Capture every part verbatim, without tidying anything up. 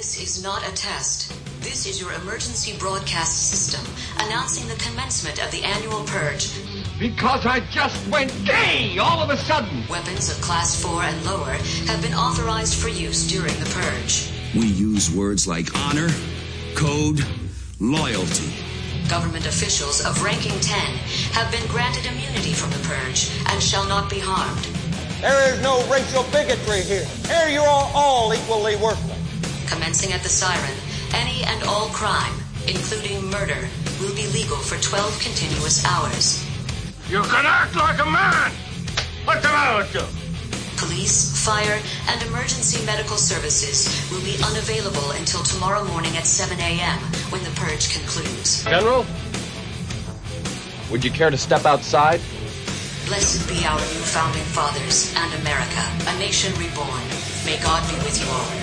This is not a test. This is your emergency broadcast system announcing the commencement of the annual purge. Because I just went gay all of a sudden. Weapons of class four and lower have been authorized for use during the purge. We use words like honor, code, loyalty. Government officials of ranking ten have been granted immunity from the purge and shall not be harmed. There is no racial bigotry here. Here you are all equally worthless. Commencing at the siren, any and all crime, including murder, will be legal for twelve continuous hours. You can act like a man. What's the matter with you? Police, fire, and emergency medical services will be unavailable until tomorrow morning at seven a.m. when the purge concludes. General, would you care to step outside? Blessed be our new founding fathers and America, a nation reborn. May God be with you all.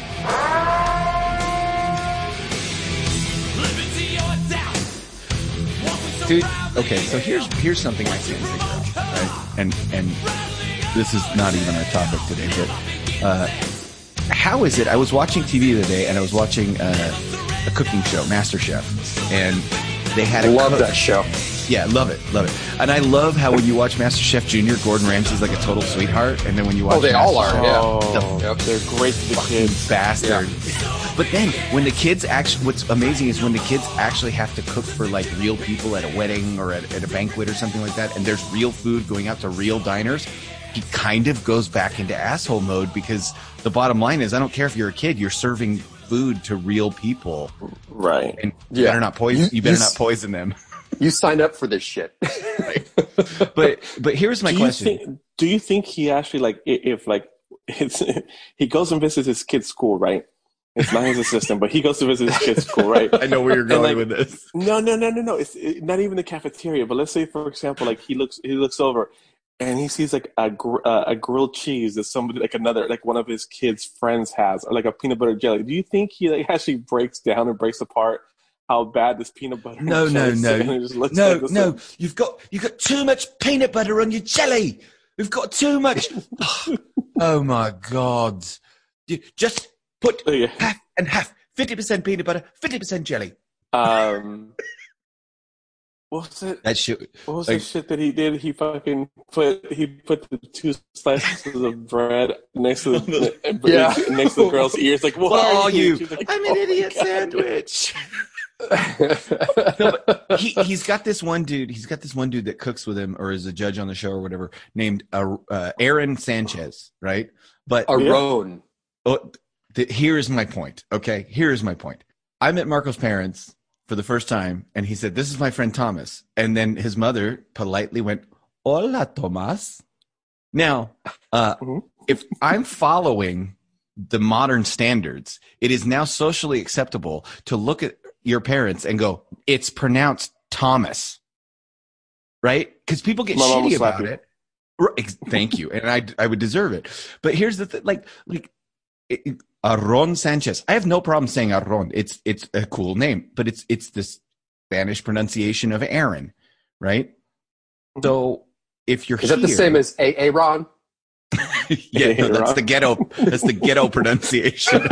Dude, okay, so here's here's something I can't figure out, right? And and this is not even our topic today, but uh, how is it? I was watching T V the other day, and I was watching uh, a cooking show, MasterChef, and they had a love cook- that show. Yeah, love it, love it. And I love how when you watch MasterChef Junior, Gordon Ramsay's like a total sweetheart, and then when you watch Oh, they Master all are, Chef, yeah. the Yep. They're great to the kids. bastard. Yeah. But then when the kids actually, what's amazing is when the kids actually have to cook for like real people at a wedding or at, at a banquet or something like that, and there's real food going out to real diners, he kind of goes back into asshole mode, because the bottom line is, I don't care if you're a kid, you're serving food to real people. Right. And you Yeah. better not poison, You- you better you not s- poison them. You signed up for this shit. Right. But, but here's my do question. You think, do you think he actually, like, i- if, like, it's, he goes and visits his kid's school, right? It's not his assistant, but he goes to visit his kid's school, right? I know where you're going like, with this. No, no, no, no, no. It's it, not even the cafeteria. But let's say, for example, like he looks, he looks over, and he sees like a gr- uh, a grilled cheese that somebody, like another, like one of his kids' friends has, or like a peanut butter jelly. Do you think he like actually breaks down and breaks apart how bad this peanut butter? No, no, jelly no, is, and it just looks no, like this no. thing? You've got you've got too much peanut butter on your jelly. We've got too much. Oh my God! You just put Oh, yeah. half and half. Fifty percent peanut butter, fifty percent jelly. Um, what was it? That shit. What was like- the shit that he did? He fucking put he put the two slices of bread next to the Yeah. next to the girl's ears. Like, what What are are you? She's like, I'm "Oh an my idiot God." sandwich. No, but he he's got this one dude. He's got this one dude that cooks with him, or is a judge on the show, or whatever, named uh, uh, Aaron Sanchez, right? But Aron. oh, th- here is my point. Okay, here is my point. I met Marco's parents for the first time, and he said, "This is my friend Thomas," and then his mother politely went, "Hola, Tomas." Now, uh, Mhm. if I'm following the modern standards, it is now socially acceptable to look at your parents and go, "It's pronounced Thomas," right? Because people get My mom will shitty slap about you. it. Right, ex- Thank you, and I I would deserve it. But here's the thing, like like it, it- Aron Sanchez. I have no problem saying Aron. It's it's a cool name, but it's it's this Spanish pronunciation of Aaron, right? So if you're Is that the here- same as A- Aaron? yeah, no, that's Aaron. the ghetto. That's the ghetto pronunciation.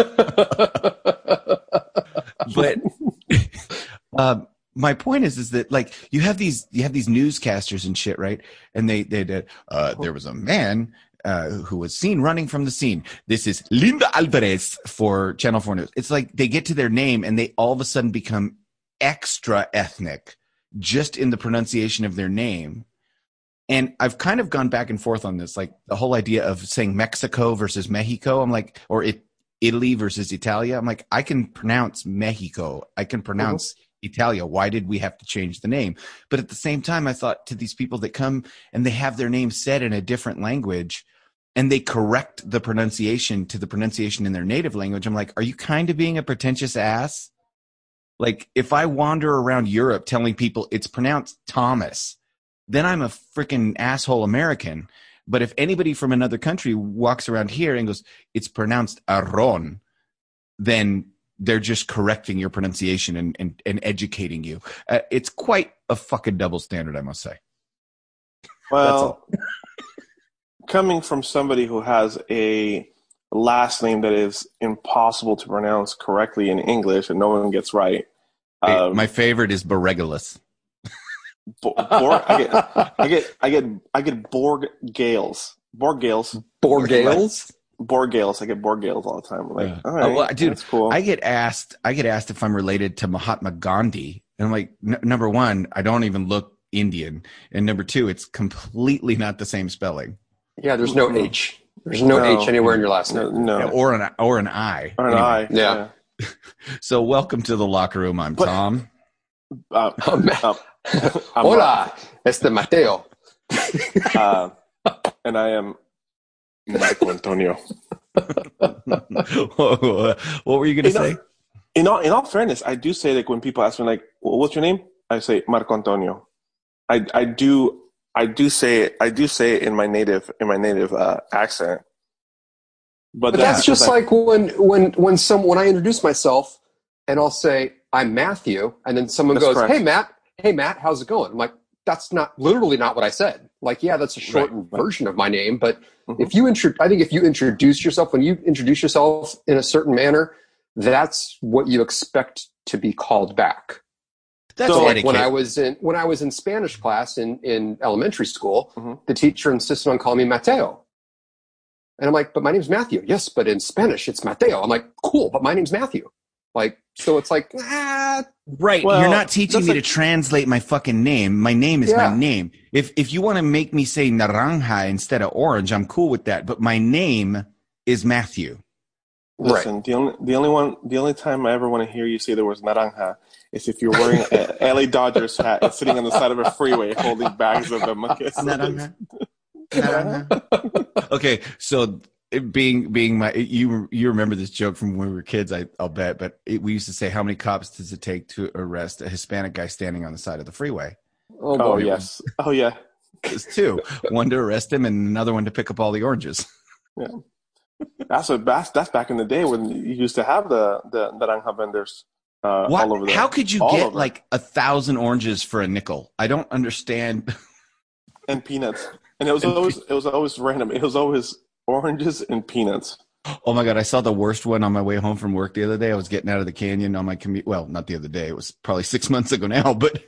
But um, my point is, is that like you have these, you have these newscasters and shit, right? And they, they did. Uh, there was a man uh, who was seen running from the scene. This is Linda Alvarez for Channel Four News. It's like they get to their name and they all of a sudden become extra ethnic just in the pronunciation of their name. And I've kind of gone back and forth on this, like the whole idea of saying Mexico versus Mexico. I'm like, or it, Italy versus Italia. I'm like, I can pronounce Mexico. I can pronounce Italia. Why did we have to change the name? But at the same time, I thought to these people that come and they have their name said in a different language and they correct the pronunciation to the pronunciation in their native language. I'm like, are you kind of being a pretentious ass? Like if I wander around Europe telling people it's pronounced Thomas, then I'm a freaking asshole American. But if anybody from another country walks around here and goes, it's pronounced Aron, then they're just correcting your pronunciation and, and, and educating you. Uh, it's quite a fucking double standard, I must say. Well, coming from somebody who has a last name that is impossible to pronounce correctly in English and no one gets right. Hey, Um, my favorite is Borregulus. Bo- Borg, I get, I get, I get, I get Borg Gales, Borg Gales, Borgales? Borg Gales. I get Borg Gales all the time. I'm like, Yeah. all right, Oh, well, dude, that's cool. I get asked. I get asked if I'm related to Mahatma Gandhi, and I'm like, n- number one, I don't even look Indian, and number two, it's completely not the same spelling. Yeah, there's no H. There's no, No. H anywhere in your last no, name. no. Yeah, or an or an I. or an Anyway, I. Yeah. So welcome to the locker room. I'm But- Tom. Uh, Oh, man. uh, I'm Hola, este Mateo. uh, and I am Michael Antonio. What were you going to You know, say? In all, in all fairness, I do say, like, when people ask me, like, well, what's your name? I say Marco Antonio. I, I do, I do say it, I do say it in my native, in my native uh, accent. But, But that's just like, like when when when some when I introduce myself and I'll say I'm Matthew, and then someone That's goes, correct. "Hey Matt, hey Matt, how's it going?" I'm like, "That's not literally not what I said." Like, yeah, that's a shortened Right, right. version of my name, but Mhm. if you intro, I think if you introduce yourself, when you introduce yourself in a certain manner, that's what you expect to be called back. That's So like etiquette. when I was in when I was in Spanish class in, in elementary school, Mhm. the teacher insisted on calling me Mateo. And I'm like, but my name's Matthew. Yes, but in Spanish it's Mateo. I'm like, cool, but my name's Matthew. Like, so it's like, ah, Right. Well, You're not teaching that's me like- to translate my fucking name. My name is Yeah. my name. If if you want to make me say naranja instead of orange, I'm cool with that. But my name is Matthew. listen, right. the only, the only one, the only time I ever want to hear you say the words naranja is if you're wearing a L A Dodgers hat and sitting on the side of a freeway holding bags of them. Naranja. Naranja. Okay, so it being being my you you remember this joke from when we were kids, I, I'll bet. But it, we used to say, how many cops does it take to arrest a Hispanic guy standing on the side of the freeway? Oh, Oh boy. yes. Oh yeah. There's two. One to arrest him, and another one to pick up all the oranges. That's what that's, that's back in the day when you used to have the the naranja vendors uh, What? all over the How could you all get over. like a thousand oranges for a nickel? I don't understand. and peanuts. And it was And always it was always random. It was always oranges and peanuts. Oh my god! I saw the worst one on my way home from work the other day. I was getting out of the canyon on my commute. Well, not the other day. It was probably six months ago now. But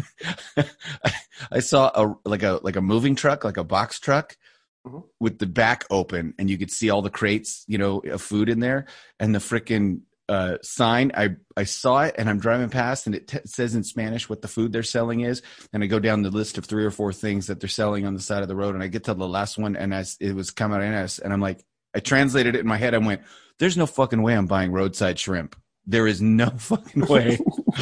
I saw a like a like a moving truck, like a box truck, Mhm. with the back open, and you could see all the crates, you know, of food in there, and the freaking uh, sign. I I saw it, and I'm driving past, and it t- says in Spanish what the food they're selling is, and I go down the list of three or four things that they're selling on the side of the road, and I get to the last one, and as it was camarenas, and I'm like. I translated it in my head. I went, there's no fucking way I'm buying roadside shrimp. There is no fucking way.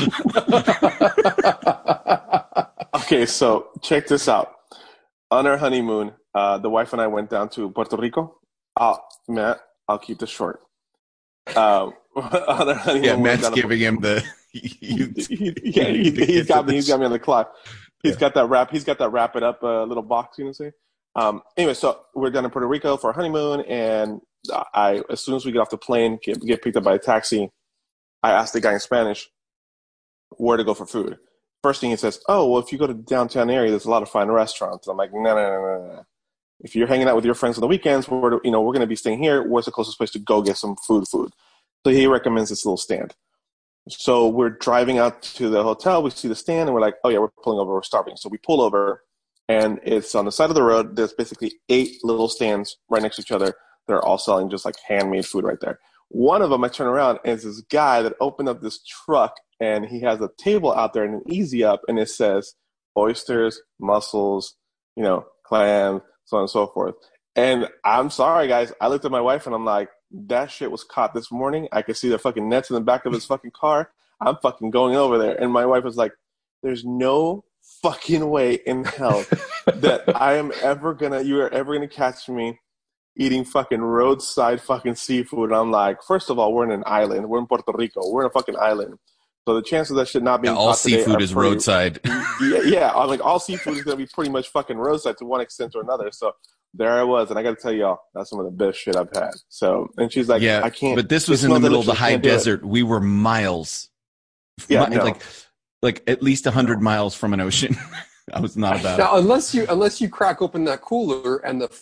Okay, so check this out. On our honeymoon, uh, the wife and I went down to Puerto Rico. I'll, Matt, I'll keep this short. Um, on our honeymoon, Yeah, we went Matt's down to- giving him the. You, He- yeah, he, he's got me. He's got me on the clock. He's Yeah. got that wrap. He's got that wrap it up uh, little box. You know what I'm saying? Um, anyway, so we're down in Puerto Rico for our honeymoon, and I, as soon as we get off the plane, get, get picked up by a taxi, I asked the guy in Spanish where to go for food. First thing he says, "Oh, well, if you go to the downtown area, there's a lot of fine restaurants." And I'm like, "No, no, no, no, no. If you're hanging out with your friends on the weekends, we're you know we're going to be staying here. Where's the closest place to go get some food? Food." So he recommends this little stand. So we're driving out to the hotel. We see the stand, and we're like, "Oh yeah, we're pulling over. We're starving." So we pull over. And it's on the side of the road. There's basically eight little stands right next to each other. They're all selling just like handmade food right there. One of them, I turn around, and it's this guy that opened up this truck, and he has a table out there and an easy up, and it says oysters, mussels, you know, clam, so on and so forth. And I'm sorry, guys. I looked at my wife, and I'm like, that shit was caught this morning. I could see the fucking nets in the back of his fucking car. I'm fucking going over there. And my wife was like, there's no fucking way in hell that I am ever gonna you are ever gonna catch me eating fucking roadside fucking seafood. And I'm like, first of all, we're in an island. We're in Puerto Rico. We're in a fucking island. So the chances of that shit not being yeah, all caught today seafood are is pretty- roadside. Yeah, yeah. I'm like, all seafood is gonna be pretty much fucking roadside to one extent or another. So there I was, and I got to tell y'all, that's some of the best shit I've had. So, and she's like, yeah, I can't. but this was it in the smells middle of the delicious, high can't do it. desert. We were miles. Yeah, Mi- no. like like at least a hundred miles from an ocean. I was not about Now, unless you unless you crack open that cooler and the fog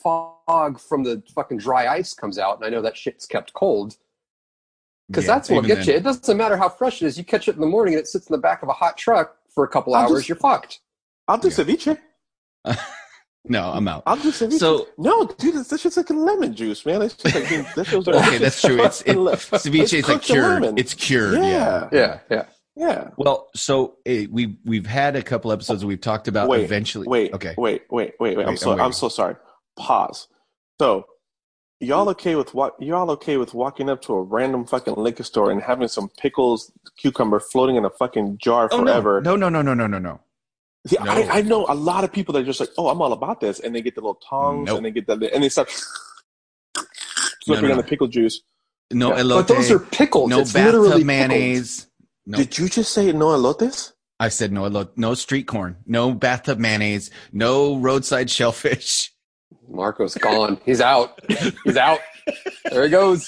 fog from the fucking dry ice comes out, and I know that shit's kept cold. Because Yeah, that's what'll even get then. you. It doesn't matter how fresh it is. You catch it in the morning and it sits in the back of a hot truck for a couple I'll hours, just- you're fucked. I'll do ceviche. No, I'm out. I'll do ceviche. So- no, dude, this shit's like a lemon juice, man. It's just like that feels like Okay, that's true. It's it, ceviche is like cooked in cured. lemon. It's cured. Yeah. Yeah. Yeah, yeah. Yeah. Well, so eh, we we've had a couple episodes where we've talked about Wait, eventually. Wait. Okay. Wait. Wait. Wait. Wait. I'm Wait, so I'm I'm, waiting. so sorry. Pause. So, y'all okay with what? Y'all okay with walking up to a random fucking liquor store and having some pickles, cucumber floating in a fucking jar Oh forever? no! No! No! No! No! No! No! See, No. I, I know a lot of people that are just like, oh, I'm all about this, and they get the little tongs Nope. and they get the and they start No, flipping no, on no. the pickle juice. No Yeah. elote. But those are pickles. No It's literally bathtub pickled. mayonnaise. No, Did you just say no elotes? I said no elote. No street corn. No bathtub mayonnaise. No roadside shellfish. Marco's gone. He's out. He's out. There he goes.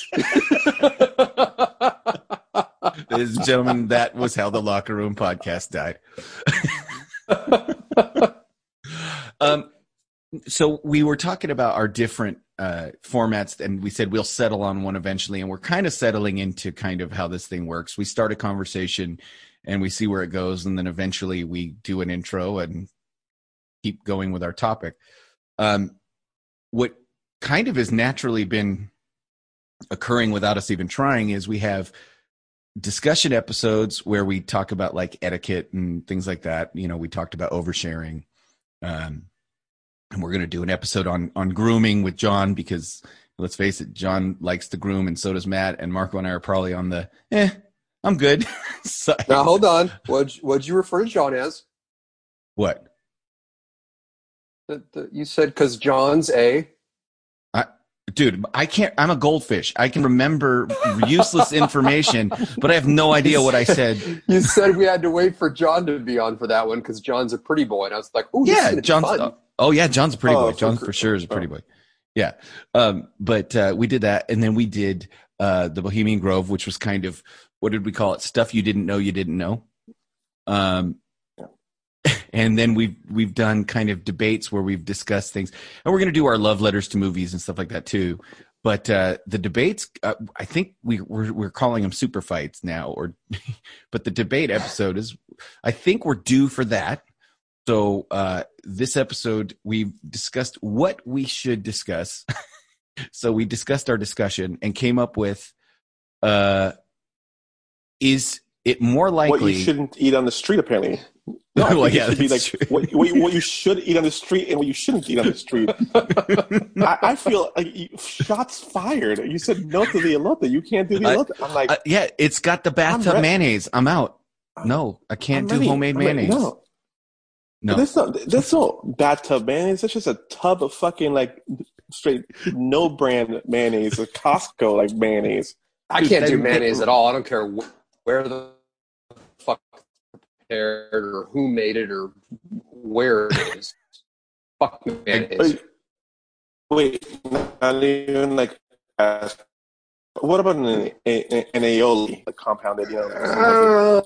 Ladies and gentlemen, that was how the Locker Room podcast died. um, so we were talking about our different uh, formats, and we said we'll settle on one eventually, and we're kind of settling into kind of how this thing works. We start a conversation, and we see where it goes, and then eventually we do an intro and keep going with our topic. Um, what kind of has naturally been occurring without us even trying is we have discussion episodes where we talk about like etiquette and things like that. You know, we talked about oversharing. Um, and we're going to do an episode on, on grooming with John because let's face it, John likes to groom and so does Matt, and Marco and I are probably on the, eh, I'm good. side. Now, hold on. What'd, what'd you refer to John as? What? The, the, you said because John's a... Dude, I can't, I'm a goldfish. I can remember useless information, but I have no idea what I said. You said we had to wait for John to be on for that one because John's a pretty boy. And I was like, oh, Yeah, John's, fun. oh yeah, John's a pretty Oh, boy. for John cr- for sure is a pretty boy. Yeah. Um, but, uh, we did that. And then we did, uh, the Bohemian Grove, which was kind of, what did we call it? Stuff you didn't know you didn't know. Um, and then we've, we've done kind of debates where we've discussed things, and we're going to do our love letters to movies and stuff like that too. But, uh, the debates, uh, I think we we're, we're calling them super fights now, or, but the debate episode is, I think we're due for that. So uh, this episode, we've discussed what we should discuss. So we discussed our discussion and came up with, uh, is it more likely... What you shouldn't eat on the street, apparently. No, I think well, it yeah, should be that's like true. what, what, you- what you should eat on the street and what you shouldn't eat on the street. I, I feel like you, shots fired. You said no to the elote. You can't do the I- elote. I'm like, Uh, yeah, it's got the bathtub re- mayonnaise. I'm out. No, I can't I'm do ready. homemade I'm like, mayonnaise. no. No. That's not that's no bathtub mayonnaise. That's just a tub of fucking like straight no brand mayonnaise, a Costco like mayonnaise. I Dude, can't they- do mayonnaise at all. I don't care wh- where the fuck prepared or who made it or where it is. Fuck mayonnaise. Wait, wait, not even like. Uh, what about an, an, an aioli, like compounded? You know, Uh,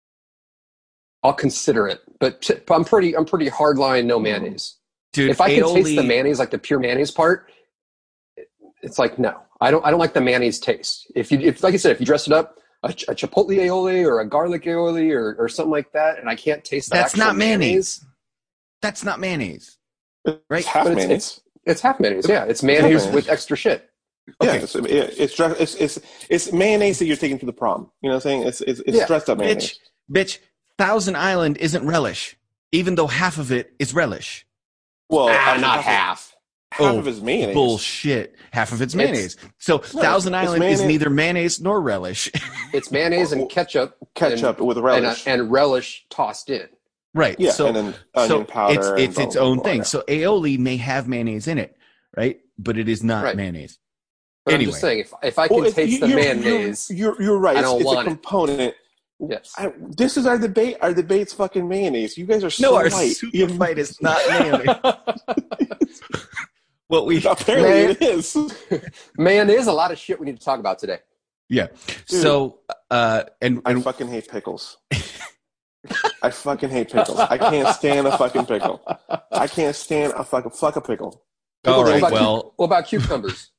I'll consider it, but t- I'm pretty I'm pretty hardline no mayonnaise. Dude, If I can taste aioli- the mayonnaise, like the pure mayonnaise part, it- it's like no, I don't I don't like the mayonnaise taste. If you if like I said, if you dress it up a, ch- a chipotle aioli or a garlic aioli or, or something like that, and I can't taste that That's actual not mayonnaise. That's not mayonnaise. it's Right, half but it's- mayonnaise. it's half mayonnaise. Yeah, it's mayonnaise mayonnaise. with extra shit. Yeah, Okay. it's, it's dre- it's it's it's mayonnaise that you're taking to the prom. You know what I'm saying? It's it's, it's Yeah. dressed up mayonnaise. Bitch, bitch, Thousand Island isn't relish, even though half of it is relish. Well, Ah, I- not half. half. Half Oh, of it's mayonnaise. Bullshit. Half of it's It's- mayonnaise. So Thousand it's Island is mayonnaise. neither mayonnaise nor relish. It's mayonnaise and ketchup, Ketchup and, with and, relish. and relish tossed in. Right. Yeah, so, and then onion so powder It's and it's blah, its blah, own blah, thing. yeah. So aioli may have mayonnaise in it, right? But it is not Right. mayonnaise. But Anyway. I'm just saying, if if I can Well, it's- taste you- the you're, mayonnaise, You're, you're, you're right. I It's, don't it's a want it. component. yes. I, this is our debate. Our debate's fucking mayonnaise. You guys are so No, our white. super You- fight is not mayonnaise. What we Apparently Man- it is. Man, there's a lot of shit we need to talk about today. yeah. So uh and, I and fucking hate pickles. I fucking hate pickles. I can't stand a fucking pickle. I can't stand a fucking fuck a pickle. All What right. about, cu- Well, what about cucumbers?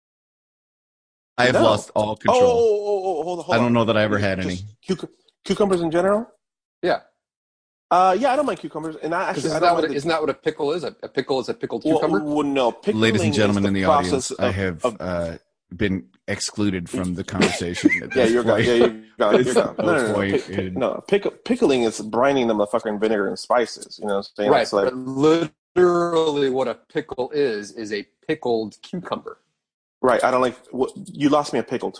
I have No. lost all Oh, control. oh, oh, oh, hold on, hold I don't on. know that I ever had Just any. cuc- cucumbers in general? Yeah. Uh, yeah, I don't mind cucumbers, and I Because actually I isn't, don't that mind what it, the, isn't that what a pickle is? A, a pickle is a pickled well, cucumber? well, no, pickling Ladies and gentlemen is in the, the process audience, of, I have of uh, been excluded from the conversation. At yeah, this you're gone. point. Yeah, you're gone. You're There's gone. No, no no, no, point pick, pick, in- no. Pick, pickling is brining the motherfucking vinegar and spices. You know what I'm saying? Right. It's like, But literally what a pickle is, is a pickled cucumber. right. I don't like. What, you lost me at pickled.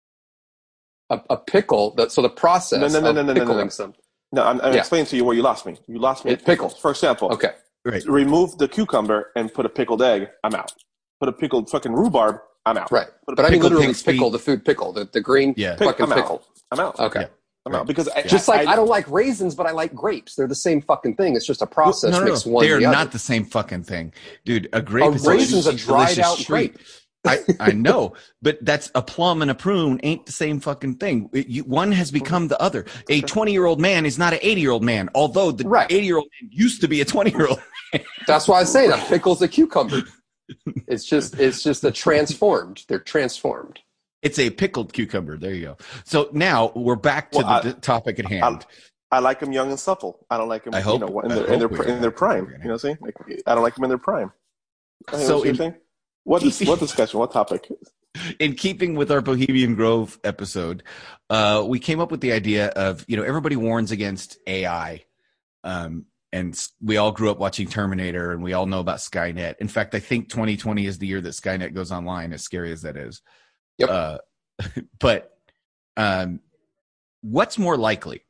A, a pickle, that, so the process No, no, no, of no, no, no, pickling no, no. some. No, I'm, I'm Yeah. explaining to you where you lost me. You lost me It at pickles. pickled. For example, Okay. Right. remove the cucumber and put a pickled egg. I'm out. Put a pickled fucking rhurbarb. I'm out. Right. Put a But I mean pickled literally pig's pickle, feet. the food pickle, the, the green Yeah. pick, fucking I'm pickle. out. I'm out. Okay. I'm out because I, Just I, like I, don't like raisins, but I like grapes. They're the same fucking thing. It's just a process no, no, makes no. one They are the not other. the same fucking thing, dude. A grape A is raisin's a juicy, dried delicious out treat. grape. I, I know, but that's a plum and a prune ain't the same fucking thing. It, you, one has become the other. A twenty-year-old man is not an eighty-year-old man, although the Right. eighty-year-old man used to be a twenty-year-old. That's why I say that pickle's a cucumber. It's just it's just a transformed. They're transformed. It's a pickled cucumber. There you go. So now we're back to Well, the I- d- topic at hand. I like them young and supple. I don't like them, I hope- you know, in I their, in hope their, we're in their back. prime. You know what I'm saying? Like, I don't like them in their prime. I think So that's what you're in- saying? What, dis- what discussion? What topic? In keeping with our Bohemian Grove episode, uh, we came up with the idea of, you know, everybody warns against A I. Um, and s- we all grew up watching Terminator, and we all know about Skynet. In fact, I think twenty twenty is the year that Skynet goes online, as scary as that is. Yep. Uh, but um, what's more likely?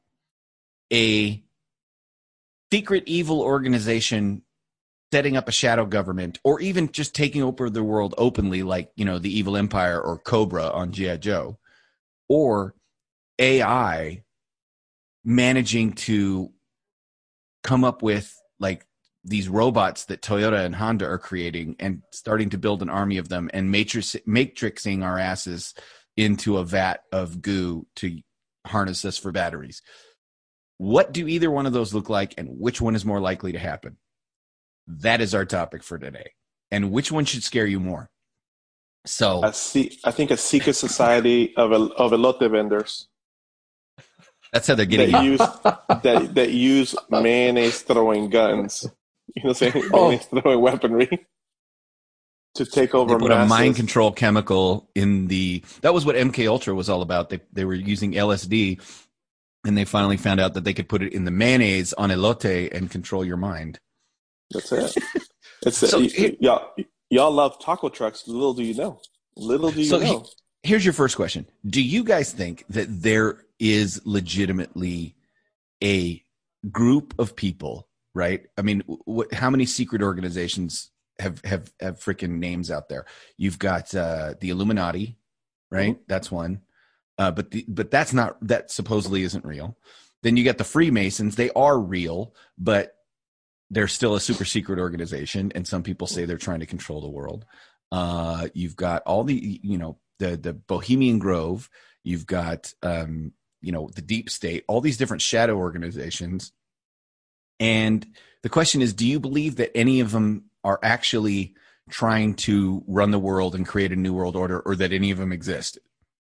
A secret evil organization setting up a shadow government, or even just taking over the world openly, like, you know, the Evil Empire or Cobra on G I. Joe, or A I managing to come up with like these robots that Toyota and Honda are creating and starting to build an army of them and matrix matrixing our asses into a vat of goo to harness us for batteries. What do either one of those look like, and which one is more likely to happen? That is our topic for today. And which one should scare you more? So I see. I think a secret society of el- of elote vendors that's how they're getting that you. use that that use mayonnaise throwing guns. You know what I'm saying? Oh. Mayonnaise throwing weaponry to take over. They put a masses. mind control chemical in the. That was what M K Ultra was all about. They they were using L S D, and they finally found out that they could put it in the mayonnaise on elote and control your mind. That's it. It's So y- here- y'all. Y'all love taco trucks. Little do you know. Little do you So know. he- here's your first question: do you guys think that there is legitimately a group of people? Right? I mean, wh- how many secret organizations have have have freaking names out there? You've got uh, the Illuminati, right? Mm-hmm. That's one. Uh, but the, but that's not that supposedly isn't real. Then you got the Freemasons. They are real, but they're still a super secret organization, and some people say they're trying to control the world. Uh, you've got all the, you know, the the Bohemian Grove. You've got, um, you know, the Deep State. All these different shadow organizations. And the question is, do you believe that any of them are actually trying to run the world and create a new world order, or that any of them exist?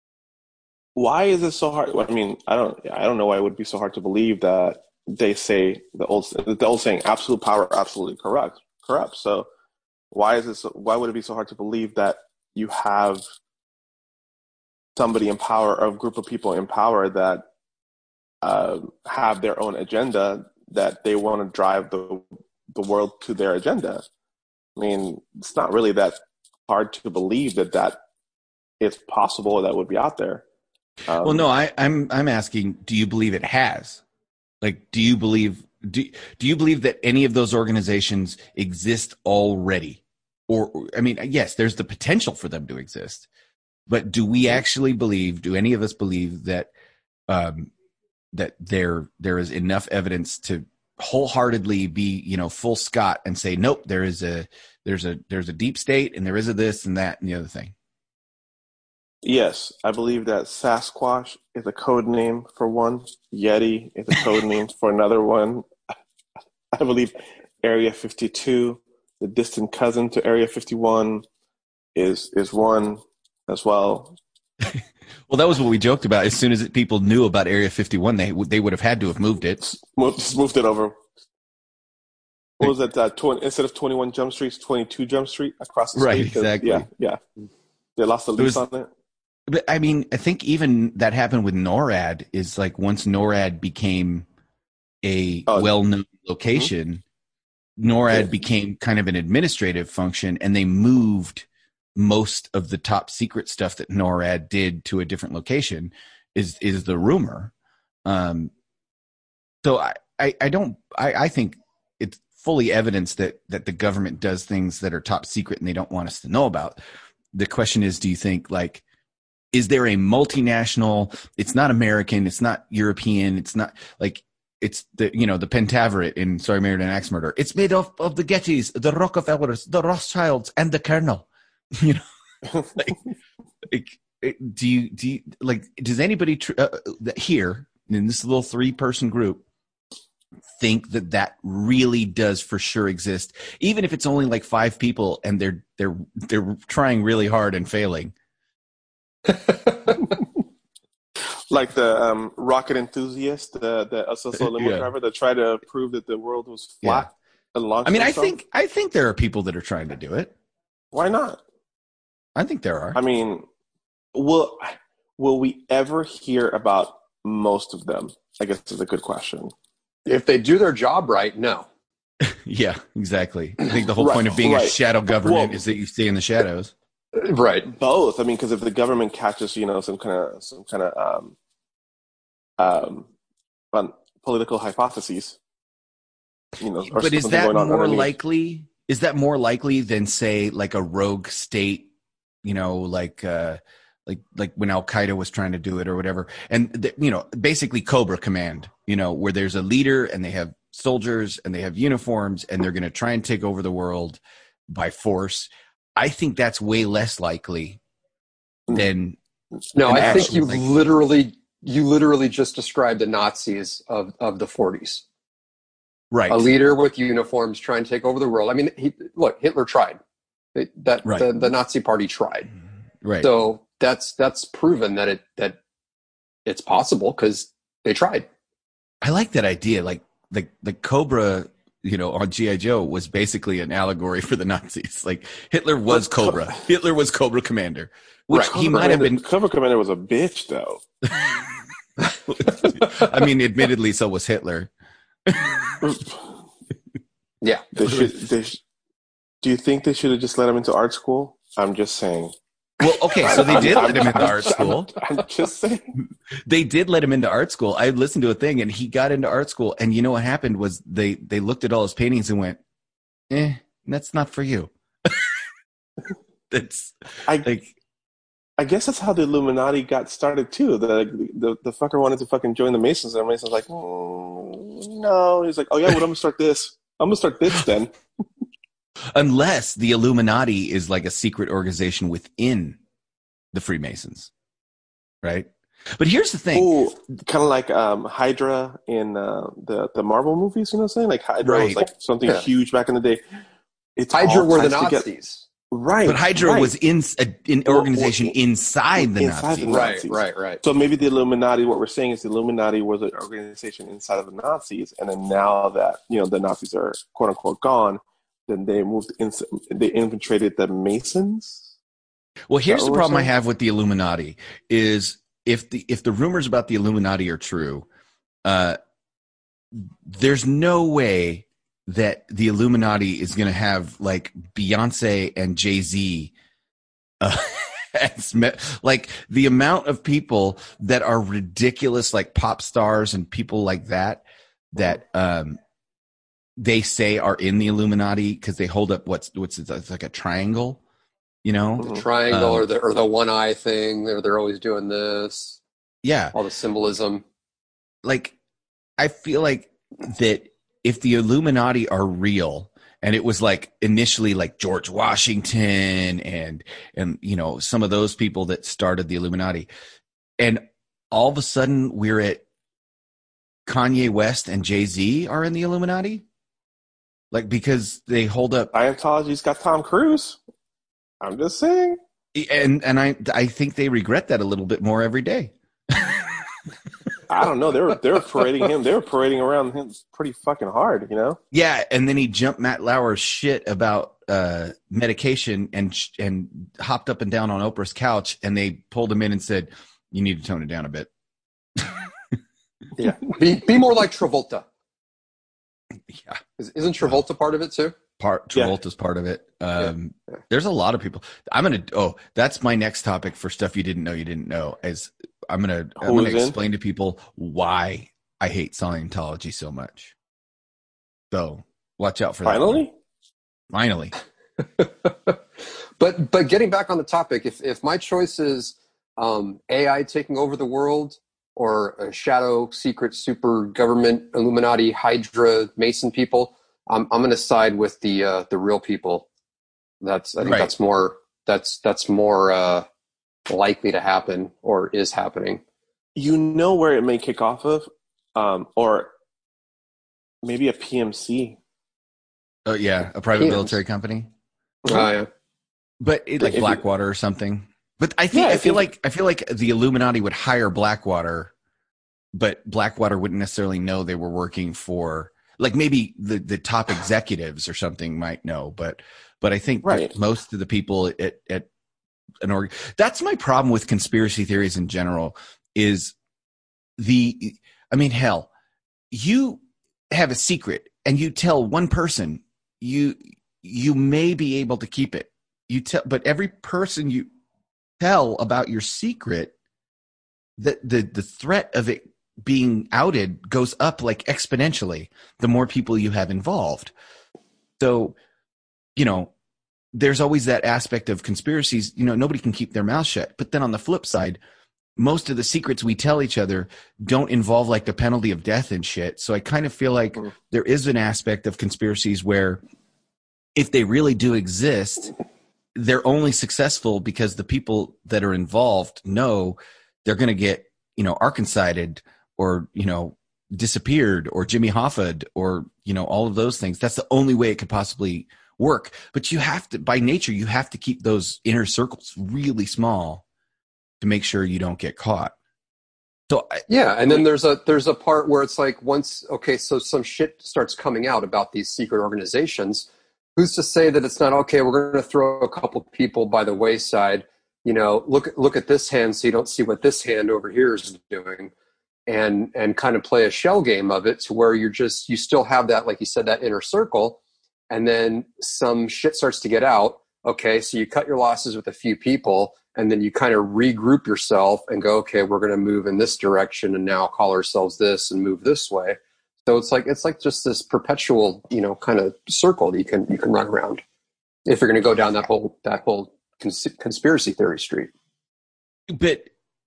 Why is it so hard? I mean, I don't. I don't know why it would be so hard to believe that they say the old the old saying, "Absolute power, absolutely correct, corrupt." So, why is it? So, why would it be so hard to believe that you have somebody in power, or a group of people in power that uh, have their own agenda, that they want to drive the the world to their agenda? I mean, it's not really that hard to believe that that is possible, or that would be out there. Um, Well, no, I, I'm I'm asking, do you believe it has? Like, do you believe do do you believe that any of those organizations exist already? Or, I mean, yes, there's the potential for them to exist, but do we actually believe? Do any of us believe that um, that there there is enough evidence to wholeheartedly be, you know, full Scott and say, nope, there is a there's a there's a deep state, and there is a this and that and the other thing? Yes, I believe that Sasquatch is a code name for one. Yeti is a code name for another one. I believe Area fifty-two the distant cousin to Area fifty-one is is one as well. Well, that was what we joked about. As soon as people knew about Area fifty-one, they they would have had to have moved it. Just moved it over. What was that? Uh, twenty, instead of twenty-one Jump Street, it's twenty-two Jump Street across the street. Right, exactly. Yeah, yeah. They lost the lease on it. But I mean, I think even that happened with NORAD. Is like once NORAD became a oh, well-known location, mm-hmm. NORAD yeah. became kind of an administrative function, and they moved most of the top secret stuff that NORAD did to a different location. Is is the rumor? Um, so I, I, I don't I, I think it's fully evidence that that the government does things that are top secret and they don't want us to know about. The question is, do you think like is there a multinational? It's not American. It's not European. It's not like it's the you know the Pentaveret in Sorry Married an Axe Murder. It's made of of the Gettys, the Rockefellers, the Rothschilds, and the Colonel. You know, like, like do you do you, like does anybody tr- uh, here in this little three person group think that that really does for sure exist, even if it's only like five people and they're they're they're trying really hard and failing? Like the um, rocket enthusiast, the the S S O limo yeah. driver that tried to prove that the world was flat yeah. and launched. I mean, himself. I think I think there are people that are trying to do it. Why not? I think there are. I mean, will will we ever hear about most of them? I guess is a good question. If they do their job right, no. Yeah, exactly. I think the whole right, point of being right. a shadow government well, is that you stay in the shadows. Right. Both. I mean, because if the government catches, you know, some kind of some kind of um, um, political hypotheses, you know, or but is that more underneath. likely? Is that more likely than say like a rogue state? You know, like uh, like like when Al Qaeda was trying to do it or whatever, and the, you know, basically Cobra Command. You know, where there's a leader and they have soldiers and they have uniforms and they're going to try and take over the world by force. I think that's way less likely than. No, I think you like, literally you literally just described the Nazis of, of the forties. Right. A leader with uniforms trying to take over the world. I mean, he, look, Hitler tried. It, that right. the, the Nazi Party tried. Right. So that's that's proven that it that it's possible because they tried. I like that idea. Like the the Cobra, you know, on G I. Joe was basically an allegory for the Nazis. Like Hitler was Cobra. Hitler was Cobra Commander, which right. he Cobra might have been. Cobra Commander was a bitch, though. I mean, admittedly, so was Hitler. Yeah. They should, they sh- do you think they should have just let him into art school? I'm just saying. Well, okay, so they did let him into art school. I'm, I'm just saying. They did let him into art school. I listened to a thing, and he got into art school. And you know what happened was they they looked at all his paintings and went, "Eh, that's not for you." That's I like. I guess that's how the Illuminati got started too. The the the fucker wanted to fucking join the Masons, and the Masons like, mm, no. He's like, oh yeah, well I'm gonna start this. I'm gonna start this then. Unless the Illuminati is like a secret organization within the Freemasons, right? But here's the thing. Ooh, kind of like um, Hydra in uh, the the Marvel movies. You know what I'm saying? Like Hydra right. was like something yeah. huge back in the day. It's Hydra were the Nazis. Nazis. Right. But Hydra right. was in a, an organization well, well, inside the inside Nazis. The Nazis. Right, right, right. So maybe the Illuminati, what we're saying is the Illuminati was an organization inside of the Nazis, and then now that, you know, the Nazis are quote unquote gone, then they moved in, they infiltrated the Masons. Well, here's the problem I have with the Illuminati is if the if the rumors about the Illuminati are true, uh, there's no way that the Illuminati is going to have like Beyonce and Jay-Z. Uh, as me- like the amount of people that are ridiculous, like pop stars and people like that, that um, they say are in the Illuminati because they hold up what's what's it's like a triangle, you know, the triangle um, or the or the one eye thing. They're they're always doing this. Yeah, all the symbolism. Like, I feel like that. If the Illuminati are real, and it was like initially like George Washington and and you know some of those people that started the Illuminati, and all of a sudden we're at Kanye West and Jay-Z are in the Illuminati, Like, because they hold up, Scientology's got Tom Cruise. I'm just saying. and and I I think they regret that a little bit more every day. I don't know. They were they were parading him. They were parading around him pretty fucking hard, you know. Yeah, and then he jumped Matt Lauer's shit about uh, medication and sh- and hopped up and down on Oprah's couch, and they pulled him in and said, "You need to tone it down a bit." Yeah, be be more like Travolta. Yeah, isn't Travolta part of it too? Part Travolta's yeah. part of it. Um, yeah. Yeah. There's a lot of people. I'm gonna. Oh, that's my next topic for stuff you didn't know you didn't know. Is I'm gonna Who I'm gonna explain in? to people why I hate Scientology so much. So watch out for Finally? that. Finally. Finally. but but getting back on the topic, if if my choice is um, A I taking over the world or a shadow secret super government Illuminati Hydra Mason people, I'm I'm going to side with the uh, the real people. That's I think right. that's more that's that's more uh, likely to happen or is happening. You know where it may kick off of, um, or maybe a P M C. Oh yeah, a private P M C. Military company. Oh uh, yeah, but it, like Blackwater or something. But I think yeah, I, I feel think, like I feel like the Illuminati would hire Blackwater, but Blackwater wouldn't necessarily know they were working for. Like maybe the, the top executives or something might know, but but I think right. most of the people at, at an org. That's my problem with conspiracy theories in general. Is the I mean hell, you have a secret and you tell one person, you you may be able to keep it. You tell, but every person you tell about your secret, the the the threat of it being outed goes up like exponentially the more people you have involved. So, you know, there's always that aspect of conspiracies, you know, nobody can keep their mouth shut. But then on the flip side, most of the secrets we tell each other don't involve like the penalty of death and shit. So I kind of feel like mm. there is an aspect of conspiracies where if they really do exist, they're only successful because the people that are involved know they're going to get, you know, Arkancided or, you know, disappeared or Jimmy Hoffa'd or, you know, all of those things. That's the only way it could possibly work. But you have to, by nature, you have to keep those inner circles really small to make sure you don't get caught. So I, yeah, and then there's a there's a part where it's like once okay, so some shit starts coming out about these secret organizations. Who's to say that it's not okay? We're going to throw a couple people by the wayside. You know, look look at this hand, so you don't see what this hand over here is doing, and and kind of play a shell game of it to where you're just you still have that, like you said, that inner circle, and then some shit starts to get out. Okay, so you cut your losses with a few people. And then you kind of regroup yourself and go, okay, we're going to move in this direction and now call ourselves this and move this way. So it's like it's like just this perpetual, you know, kind of circle that you can you can run around if you're going to go down that whole that whole cons- conspiracy theory street. But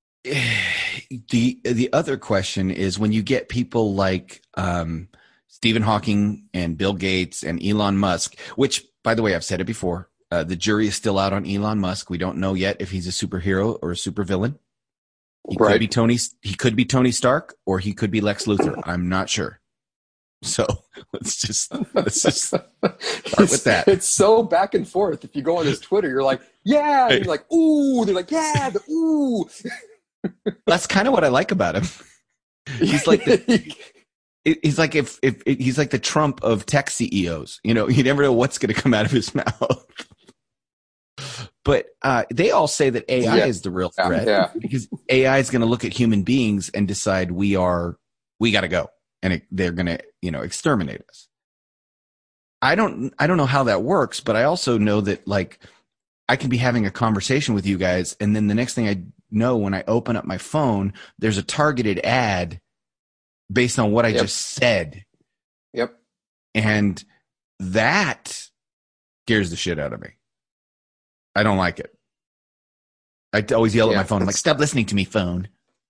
the the other question is when you get people like um, Stephen Hawking and Bill Gates and Elon Musk, which, by the way, I've said it before. Uh, the jury is still out on Elon Musk. We don't know yet if he's a superhero or a supervillain. He right. could be Tony. He could be Tony Stark, or he could be Lex Luthor. I'm not sure. So let's just let's just start with that. It's so back and forth. If you go on his Twitter, you're like, yeah. And you're like, ooh. They're like, yeah. The ooh. That's kind of what I like about him. He's like the, he's like if, if if he's like the Trump of tech C E Os. You know, you never know what's going to come out of his mouth. But uh, they all say that A I yeah. is the real threat yeah. because A I is going to look at human beings and decide we are we got to go, and it, they're going to you know exterminate us. I don't I don't know how that works, but I also know that like I can be having a conversation with you guys, and then the next thing I know, when I open up my phone, there's a targeted ad based on what I yep. just said. Yep, and that scares the shit out of me. I don't like it. I always yell yeah, at my phone. I'm like, stop listening to me, phone.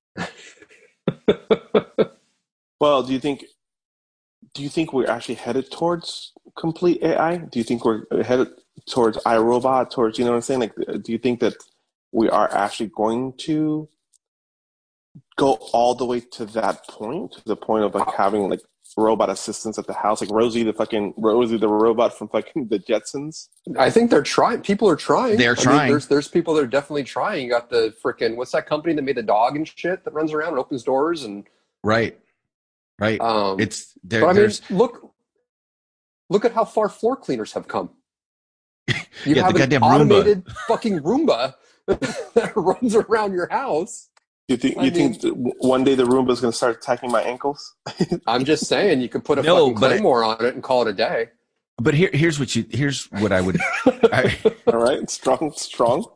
Well, do you think do you think we're actually headed towards complete A I? Do you think we're headed towards iRobot, towards, you know what I'm saying? Like, do you think that we are actually going to go all the way to that point, to the point of like having like robot assistants at the house, like Rosie the fucking Rosie the robot from fucking the Jetsons. I think they're trying. People are trying. They're I mean, trying. there's there's people that are definitely trying. You got the freaking what's that company that made the dog and shit that runs around and opens doors and Right. Right. Um, it's there. but I mean, there's look, look at how far floor cleaners have come. You Yeah, have the an goddamn Roomba. automated fucking Roomba that runs around your house. You think I you mean- think that w- one day the Roomba's going to start attacking my ankles? I'm just saying, you could put a No, fucking but it- Claymore on it and call it a day. but here here's what you here's what I would I, All right, strong, strong.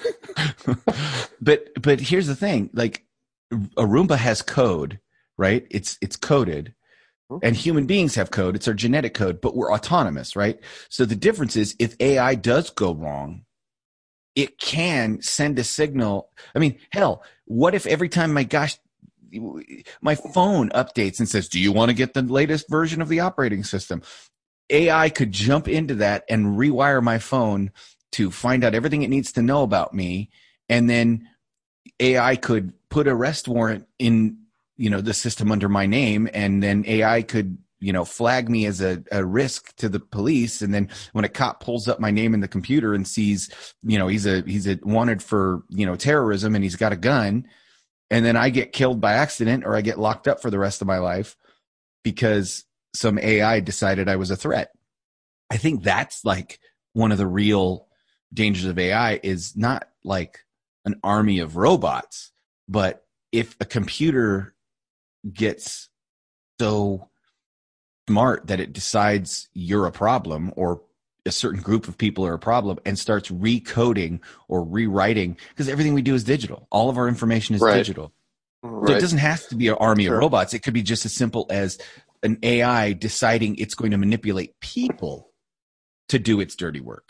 but but here's the thing, like a Roomba has code, right? It's it's coded. And human beings have code. It's our genetic code, but we're autonomous, right? So the difference is if A I does go wrong, it can send a signal. I mean, hell, what if every time my gosh, my phone updates and says, do you want to get the latest version of the operating system? A I could jump into that and rewire my phone to find out everything it needs to know about me. And then A I could put a arrest warrant in, you know, the system under my name, and then A I could, you know, flag me as a, a risk to the police. And then when a cop pulls up my name in the computer and sees, you know, he's a, he's a wanted for, you know, terrorism and he's got a gun, and then I get killed by accident or I get locked up for the rest of my life because some A I decided I was a threat. I think that's like one of the real dangers of A I is not like an army of robots, but if a computer gets so smart that it decides you're a problem or a certain group of people are a problem and starts recoding or rewriting, because everything we do is digital. All of our information is Right. digital. Right. So it doesn't have to be an army Sure. of robots. It could be just as simple as an A I deciding it's going to manipulate people to do its dirty work.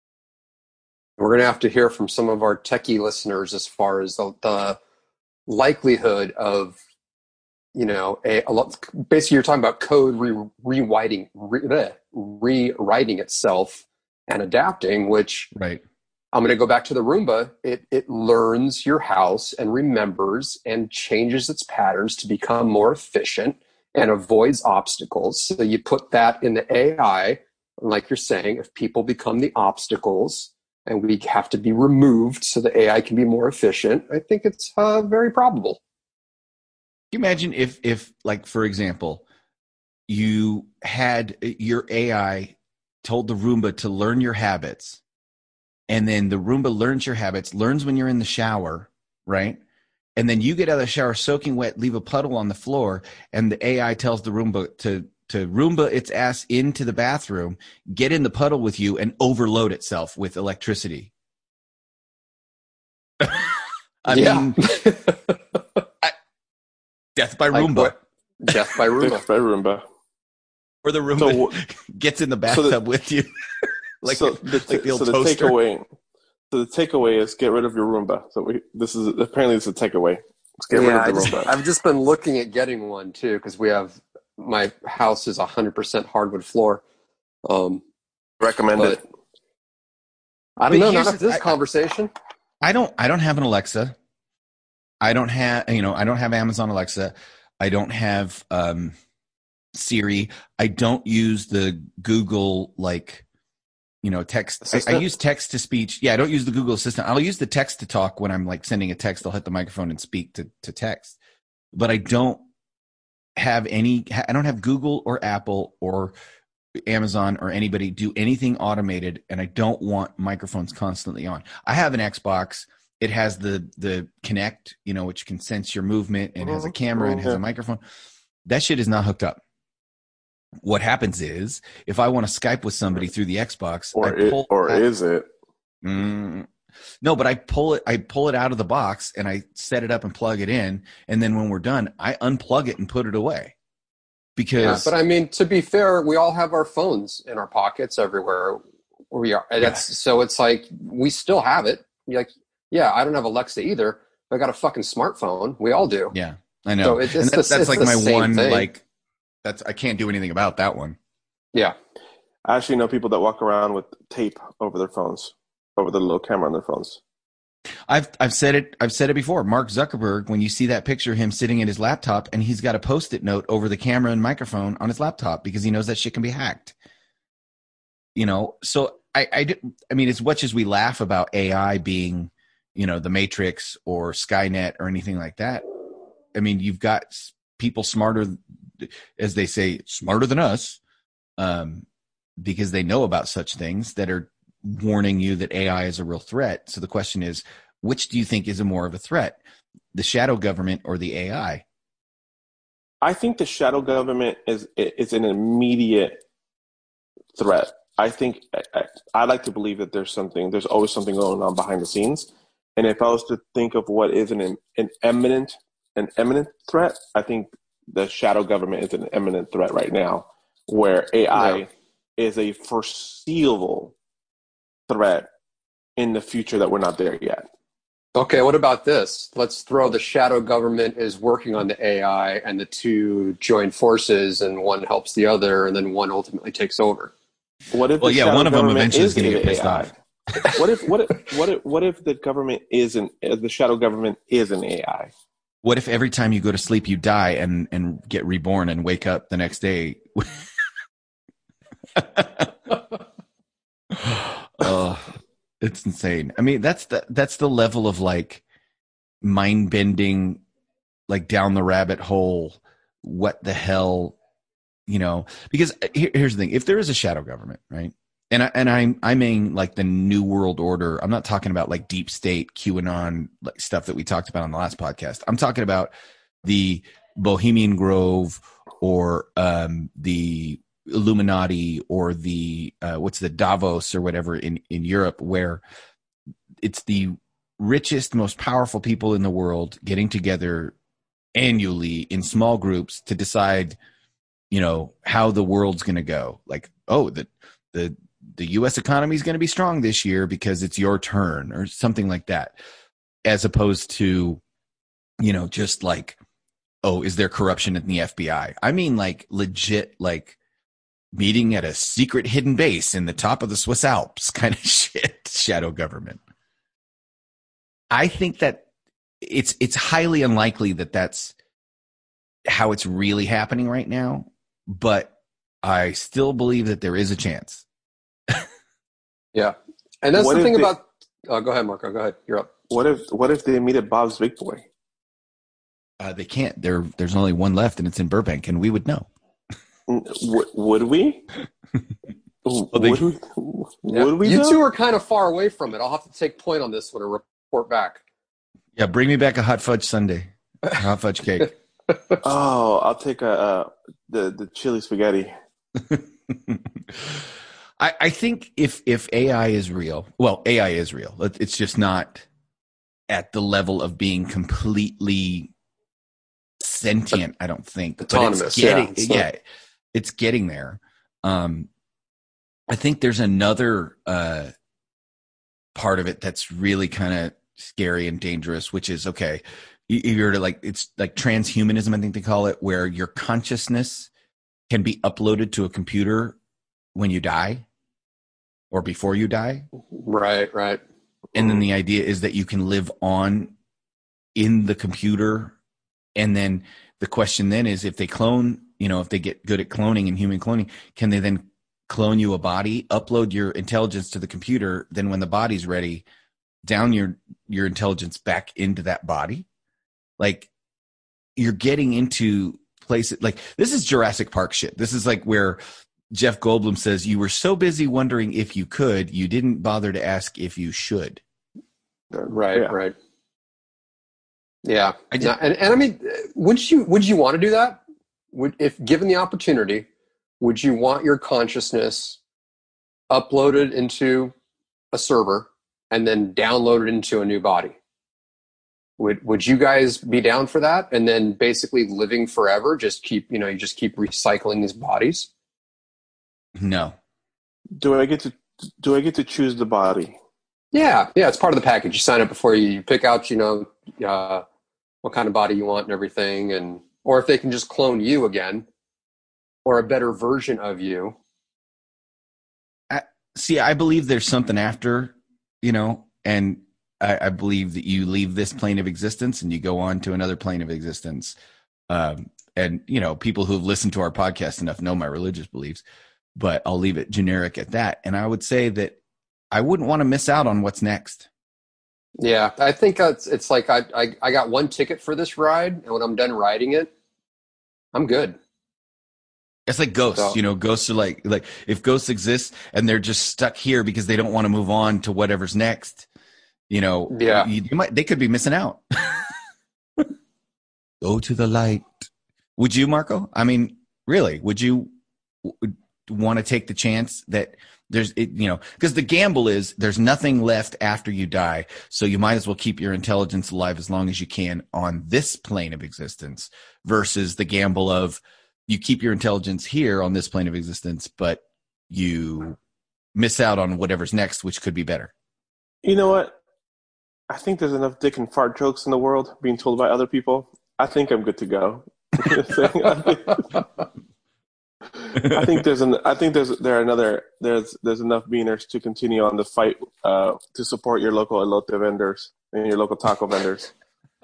We're going to have to hear from some of our techie listeners as far as the, the likelihood of, you know, a, a lot. Basically, you're talking about code re, rewriting, re, bleh, rewriting itself and adapting. Which Right. I'm going to go back to the Roomba. It it learns your house and remembers and changes its patterns to become more efficient and avoids obstacles. So you put that in the A I, like you're saying, if people become the obstacles and we have to be removed so the A I can be more efficient, I think it's uh, very probable. Can you imagine if, if, like, for example, you had your A I told the Roomba to learn your habits, and then the Roomba learns your habits, learns when you're in the shower, right? And then you get out of the shower soaking wet, leave a puddle on the floor, and the A I tells the Roomba to, to Roomba its ass into the bathroom, get in the puddle with you, and overload itself with electricity. I yeah. mean, death by Like Roomba. what- Death by Roomba. Death by Roomba. Or the Roomba So- gets in the so bathtub the- with you. like, so the, like the old so the toaster. takeaway, so the takeaway is get rid of your Roomba. So we this is apparently it's a takeaway. Let's get Yeah, rid I of the just, Roomba. I've just been looking at getting one too because we have my house is one hundred percent hardwood floor. Um, Recommend but it. I But don't know. here's Not after the- this I- conversation. I don't I don't have an Alexa. I don't have you know, I don't have Amazon Alexa. I don't have um Siri. I don't use the Google like you know text. I, I Assistant? use text to speech. Yeah, I don't use the Google Assistant. I'll use the text to talk when I'm like sending a text. I'll hit the microphone and speak to to text. But I don't have any I don't have Google or Apple or Amazon or anybody do anything automated, and I don't want microphones constantly on. I have an Xbox. It has the the Kinect, you know, which can sense your movement and has a camera and has a microphone. That shit is not hooked up. What happens is, if I want to Skype with somebody through the Xbox, Or I it, pull or out- is it? Mm, no, but I pull it. I pull it out of the box and I set it up and plug it in, and then when we're done, I unplug it and put it away. Yeah, Because but I mean, to be fair, we all have our phones in our pockets everywhere we are. And That's so it's like we still have it. You're like, yeah, I don't have Alexa either. But I got a fucking smartphone. We all do. yeah, I know. So it's and just that's, the- that's it's like the my same one thing. like. That's I can't do anything about that one. Yeah. I actually know people that walk around with tape over their phones, over the little camera on their phones. I've I've said it I've said it before. Mark Zuckerberg, when you see that picture of him sitting at his laptop and he's got a post-it note over the camera and microphone on his laptop because he knows that shit can be hacked. You know, so I I, I mean, as much as we laugh about A I being, you know, the Matrix or Skynet or anything like that, I mean, you've got people smarter, as they say, smarter than us, um, because they know about such things that are warning you that A I is a real threat. So the question is, which do you think is a more of a threat, the shadow government or the A I? I think the shadow government is is an immediate threat. I think I, I like to believe that there's something, there's always something going on behind the scenes. And if I was to think of what is an an imminent an imminent threat, I think the shadow government is an imminent threat right now, where A I yeah. is a foreseeable threat in the future that we're not there yet. Okay, what about this? Let's throw the shadow government is working on the A I and the two join forces and one helps the other and then one ultimately takes over. What if well, the yeah, one of them eventually is going to get pissed A I? off. What if what if what if what if the government isn't the shadow government is an A I? What if every time you go to sleep you die and and get reborn and wake up the next day? Oh, it's insane. I mean, that's the that's the level of like mind bending, like down the rabbit hole. What the hell, you know? Because here, here's the thing: if there is a shadow government, right? And I and I I mean like the New World Order. I'm not talking about like deep state QAnon like stuff that we talked about on the last podcast. I'm talking about the Bohemian Grove or um, the Illuminati or the uh, what's the Davos or whatever in, in Europe, where it's the richest, most powerful people in the world getting together annually in small groups to decide, you know, how the world's going to go. Like, oh, the the the U S economy is going to be strong this year because it's your turn or something like that, as opposed to, you know, just like, oh, is there corruption in the F B I? I mean, like legit, like meeting at a secret hidden base in the top of the Swiss Alps kind of shit, shadow government. I think that it's it's highly unlikely that that's how it's really happening right now, but I still believe that there is a chance. Yeah. And that's what the thing they, about oh, go ahead, Marco. Go ahead. You're up. What if what if they meet at Bob's Big Boy? Uh, they can't. There, there's only one left, and it's in Burbank, and we would know. W- would we? well, they, would we? Yeah. Would we? You know? two are kind of far away from it. I'll have to take point on this one and report back. Yeah, bring me back a hot fudge sundae, a hot fudge cake. Oh, I'll take a uh, the the chili spaghetti. I, I think if if A I is real, well, A I is real. It's just not at the level of being completely sentient. I don't think autonomous. But it's getting, yeah, it's yeah, it's getting there. Um, I think there's another uh, part of it that's really kind of scary and dangerous, which is okay. You're to like it's like transhumanism, I think they call it, where your consciousness can be uploaded to a computer when you die or before you die. Right, right. And then the idea is that you can live on in the computer. And then the question then is, if they clone, you know, if they get good at cloning and human cloning, can they then clone you a body, upload your intelligence to the computer, then when the body's ready, down your your intelligence back into that body? Like, you're getting into places like this is Jurassic Park shit. This is like where Jeff Goldblum says, you were so busy wondering if you could, you didn't bother to ask if you should. Right, yeah. right. Yeah. I just, and, and I mean, would you, would you want to do that? Would, if given the opportunity, would you want your consciousness uploaded into a server and then downloaded into a new body? Would would you guys be down for that? And then basically living forever, just keep, you know, you just keep recycling these bodies? No. Do I get to do I get to choose the body? Yeah, yeah, it's part of the package. You sign up before you pick out, you know, uh, what kind of body you want and everything, and or if they can just clone you again, or a better version of you. I, see, I believe there's something after, you know, and I, I believe that you leave this plane of existence and you go on to another plane of existence. Um, and, you know, people who have listened to our podcast enough know my religious beliefs, but I'll leave it generic at that. And I would say that I wouldn't want to miss out on what's next. Yeah, I think it's, it's like I, I I got one ticket for this ride, and when I'm done riding it, I'm good. It's like ghosts, so, you know, ghosts are like, like if ghosts exist and they're just stuck here because they don't want to move on to whatever's next, you know, yeah, you, you might, they could be missing out. Go to the light. Would you, Marco? I mean, really, would you w- want to take the chance that there's, it, you know, because the gamble is there's nothing left after you die. So you might as well keep your intelligence alive as long as you can on this plane of existence versus the gamble of, you keep your intelligence here on this plane of existence, but you miss out on whatever's next, which could be better. You know what? I think there's enough dick and fart jokes in the world being told by other people. I think I'm good to go. I think there's an. I think there's there are another. There's there's enough beaners to continue on the fight uh, to support your local elote vendors and your local taco vendors.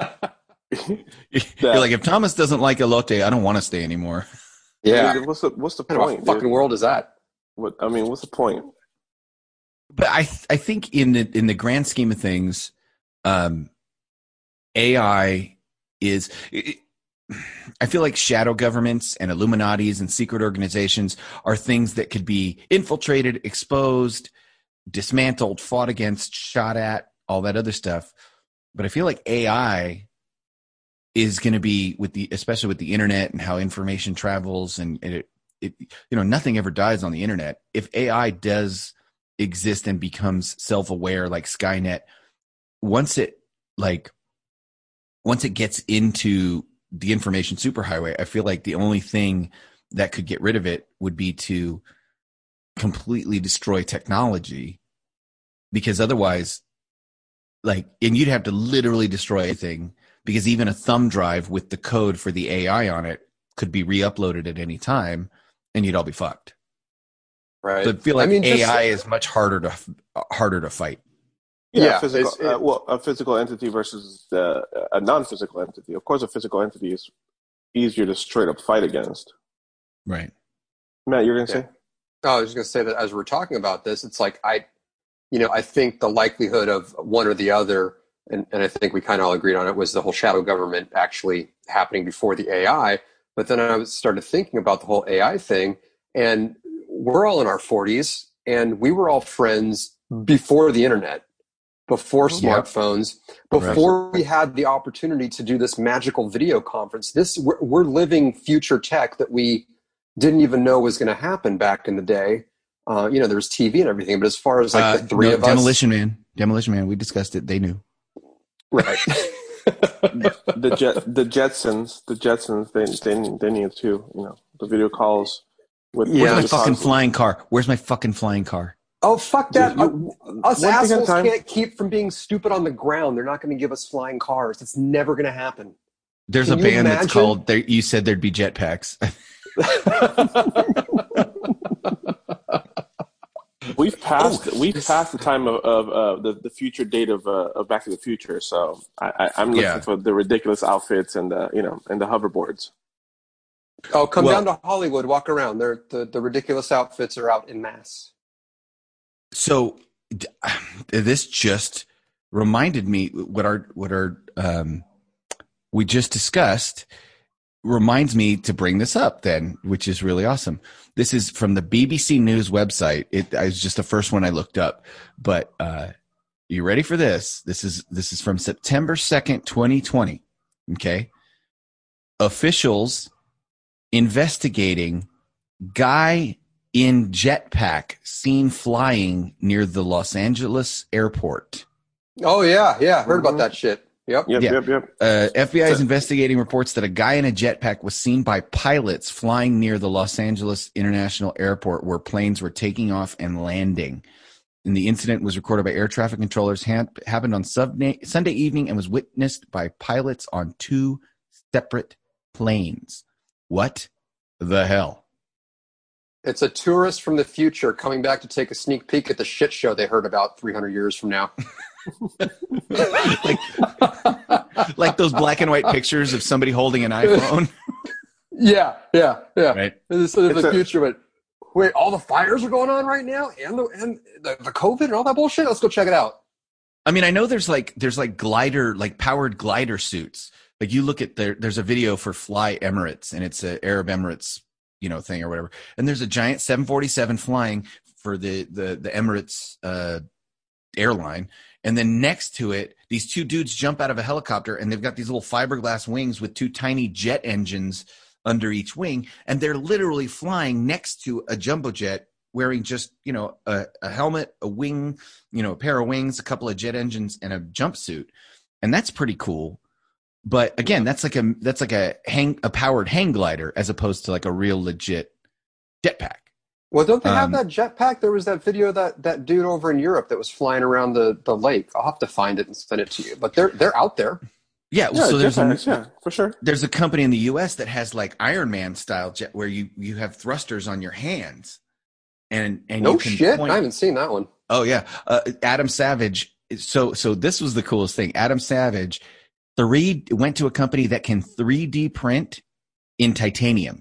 You're like, if Thomas doesn't like elote, I don't want to stay anymore. Yeah. Dude, what's the what's the what point? Kind of fucking dude? world is that? What I mean, what's the point? But I th- I think in the in the grand scheme of things, um, A I is. It, I feel like shadow governments and Illuminatis and secret organizations are things that could be infiltrated, exposed, dismantled, fought against, shot at, all that other stuff. But I feel like A I is going to be with the, especially with the internet and how information travels, and it, it, you know, nothing ever dies on the internet. If A I does exist and becomes self-aware, like Skynet, once it like, once it gets into the information superhighway, I feel like the only thing that could get rid of it would be to completely destroy technology, because otherwise, like, and you'd have to literally destroy everything, because even a thumb drive with the code for the A I on it could be re-uploaded at any time, and you'd all be fucked. Right. So I feel like I mean, A I just, is much harder to harder to fight. Yeah, Yeah, physical. it's- it- uh, well, a physical entity versus uh, a non-physical entity. Of course, a physical entity is easier to straight up fight against. Right. Matt, you're gonna Yeah. say? Oh, I was going to say that as we're talking about this, it's like I, you know, I think the likelihood of one or the other, and, and I think we kind of all agreed on it, was the whole shadow government actually happening before the A I. But then I started thinking about the whole A I thing, and we're all in our forties, and we were all friends before the internet, before smartphones, before we had the opportunity to do this magical video conference. This we're, we're living future tech that we didn't even know was going to happen back in the day. Uh, you know, there was T V and everything, but as far as like Uh, the three no, of us, Demolition Man, Demolition Man, we discussed it. They knew. right? the jet, the Jetsons, the Jetsons, they they they need to, you know, the video calls with. Yeah, Where's my with fucking the- flying car? Where's my fucking flying car? Oh, fuck that! Dude, Uh, us one thing at a assholes time. can't keep from being stupid on the ground. They're not going to give us flying cars. It's never going to happen. There's Can a you band that's imagine? called. There, you said there'd be jetpacks. We've passed we've passed the time of, of uh, the the future date of, uh, of Back to the Future. So I, I, I'm looking Yeah. for the ridiculous outfits and the you know and the hoverboards. Oh, come Well- down to Hollywood, walk around. They're, the the ridiculous outfits are out in mass. So d- this just reminded me what our what our um, we just discussed reminds me to bring this up then, which is really awesome. This is from the B B C News website. It was just the first one I looked up, but uh, you ready for this? This is this is from September second, twenty twenty. Okay, officials investigating guy in jetpack seen flying near the Los Angeles airport. Oh yeah, yeah. Heard about that shit. Yep. Yep, Yeah. yep, yep. Uh, F B I is So- investigating reports that a guy in a jetpack was seen by pilots flying near the Los Angeles International Airport where planes were taking off and landing. And the incident was recorded by air traffic controllers, ha- happened on Sunday, Sunday evening and was witnessed by pilots on two separate planes. What the hell? It's a tourist from the future coming back to take a sneak peek at the shit show they heard about three hundred years from now. like, like those black and white pictures of somebody holding an iPhone. Yeah, yeah, yeah. Right. This is It's the a- future, but wait, all the fires are going on right now, and the and the, the COVID and all that bullshit. Let's go check it out. I mean, I know there's like there's like glider, like powered glider suits. Like you look at there, there's a video for Fly Emirates, and it's a Arab Emirates, you know, thing or whatever. And there's a giant seven forty-seven flying for the the the Emirates uh, airline, and then next to it, these two dudes jump out of a helicopter, and they've got these little fiberglass wings with two tiny jet engines under each wing, and they're literally flying next to a jumbo jet, wearing just, you know, a, a helmet, a wing, you know, a pair of wings, a couple of jet engines, and a jumpsuit, and that's pretty cool. But again, that's like a that's like a hang a powered hang glider as opposed to like a real legit jetpack. Well, don't they have Um, that jetpack? There was that video of that that dude over in Europe that was flying around the, the lake. I'll have to find it and send it to you. But they're they're out there. Yeah, Yeah, so there's jetpacks, a, yeah, for sure. there's a company in the U S that has like Iron Man style jet where you you have thrusters on your hands, and and No you can shit, point- I haven't seen that one. Oh yeah, uh, Adam Savage. So so this was the coolest thing. Adam Savage three went to a company that can three D print in titanium.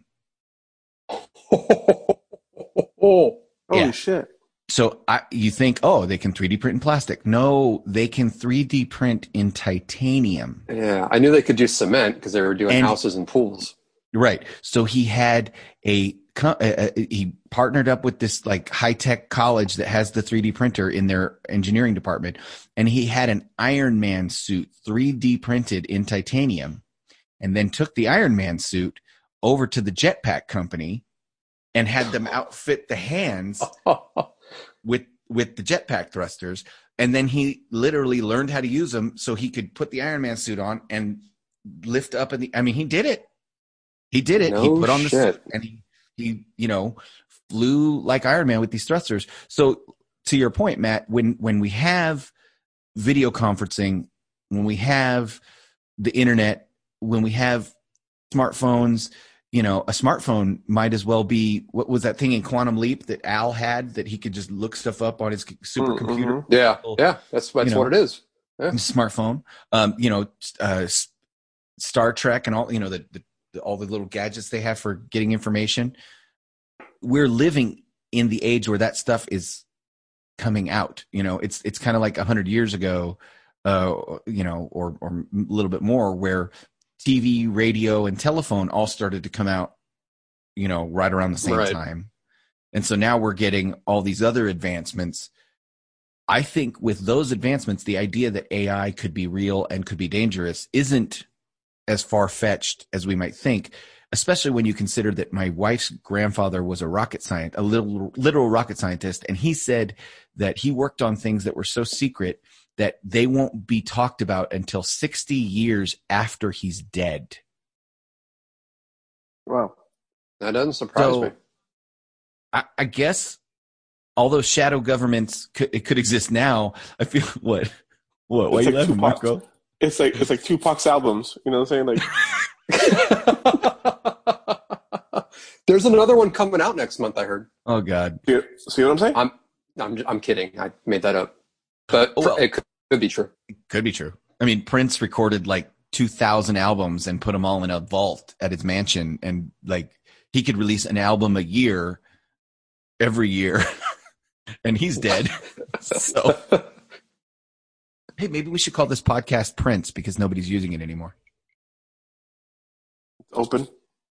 Oh, Holy Yeah. shit. So I, you think, oh, they can three D print in plastic? No, they can three D print in titanium. yeah, I knew they could do cement because they were doing And- houses and pools. Right. So he had a, co- uh, uh, he partnered up with this like high tech college that has the three D printer in their engineering department. And he had an Iron Man suit three D printed in titanium, and then took the Iron Man suit over to the jetpack company and had them outfit the hands with, with the jetpack thrusters. And then he literally learned how to use them so he could put the Iron Man suit on and lift up in the, I mean, he did it. He did it. he No put on the shit. suit and he, he, you know, flew like Iron Man with these thrusters. So to your point, Matt, when, when we have video conferencing, when we have the internet, when we have smartphones, you know, a smartphone might as well be, what was that thing in Quantum Leap that Al had that he could just look stuff up on his supercomputer? Yeah, yeah, that's that's You know. what it is. Smartphone, um, you know, uh, S- Star Trek and all, you know, the, the, the all the little gadgets they have for getting information. We're living in the age where that stuff is coming out. You know, it's it's kind of like a hundred years ago, uh, you know, or or a little bit more, where T V, radio, and telephone all started to come out, you know, right around the same Right. time. And so now we're getting all these other advancements. I think with those advancements, the idea that A I could be real and could be dangerous isn't as far-fetched as we might think, especially when you consider that my wife's grandfather was a rocket scientist, a little literal rocket scientist, and he said that he worked on things that were so secret that they won't be talked about until sixty years after he's dead. Wow. That doesn't surprise So, me. I, I guess although shadow governments could, it could exist now, I feel what what why It's you like laughing, Tupac's- Marco? It's like it's like Tupac's albums. You know what I'm saying? Like, There's another one coming out next month. I heard. Oh God, see, see what I'm saying? I'm I'm I'm kidding. I made that up, but Oh, well. it could, could be true. could be true. I mean, Prince recorded like two thousand albums and put them all in a vault at his mansion, and like he could release an album a year, every year, and he's dead. So. Hey, maybe we should call this podcast Prince because nobody's using it anymore. Open.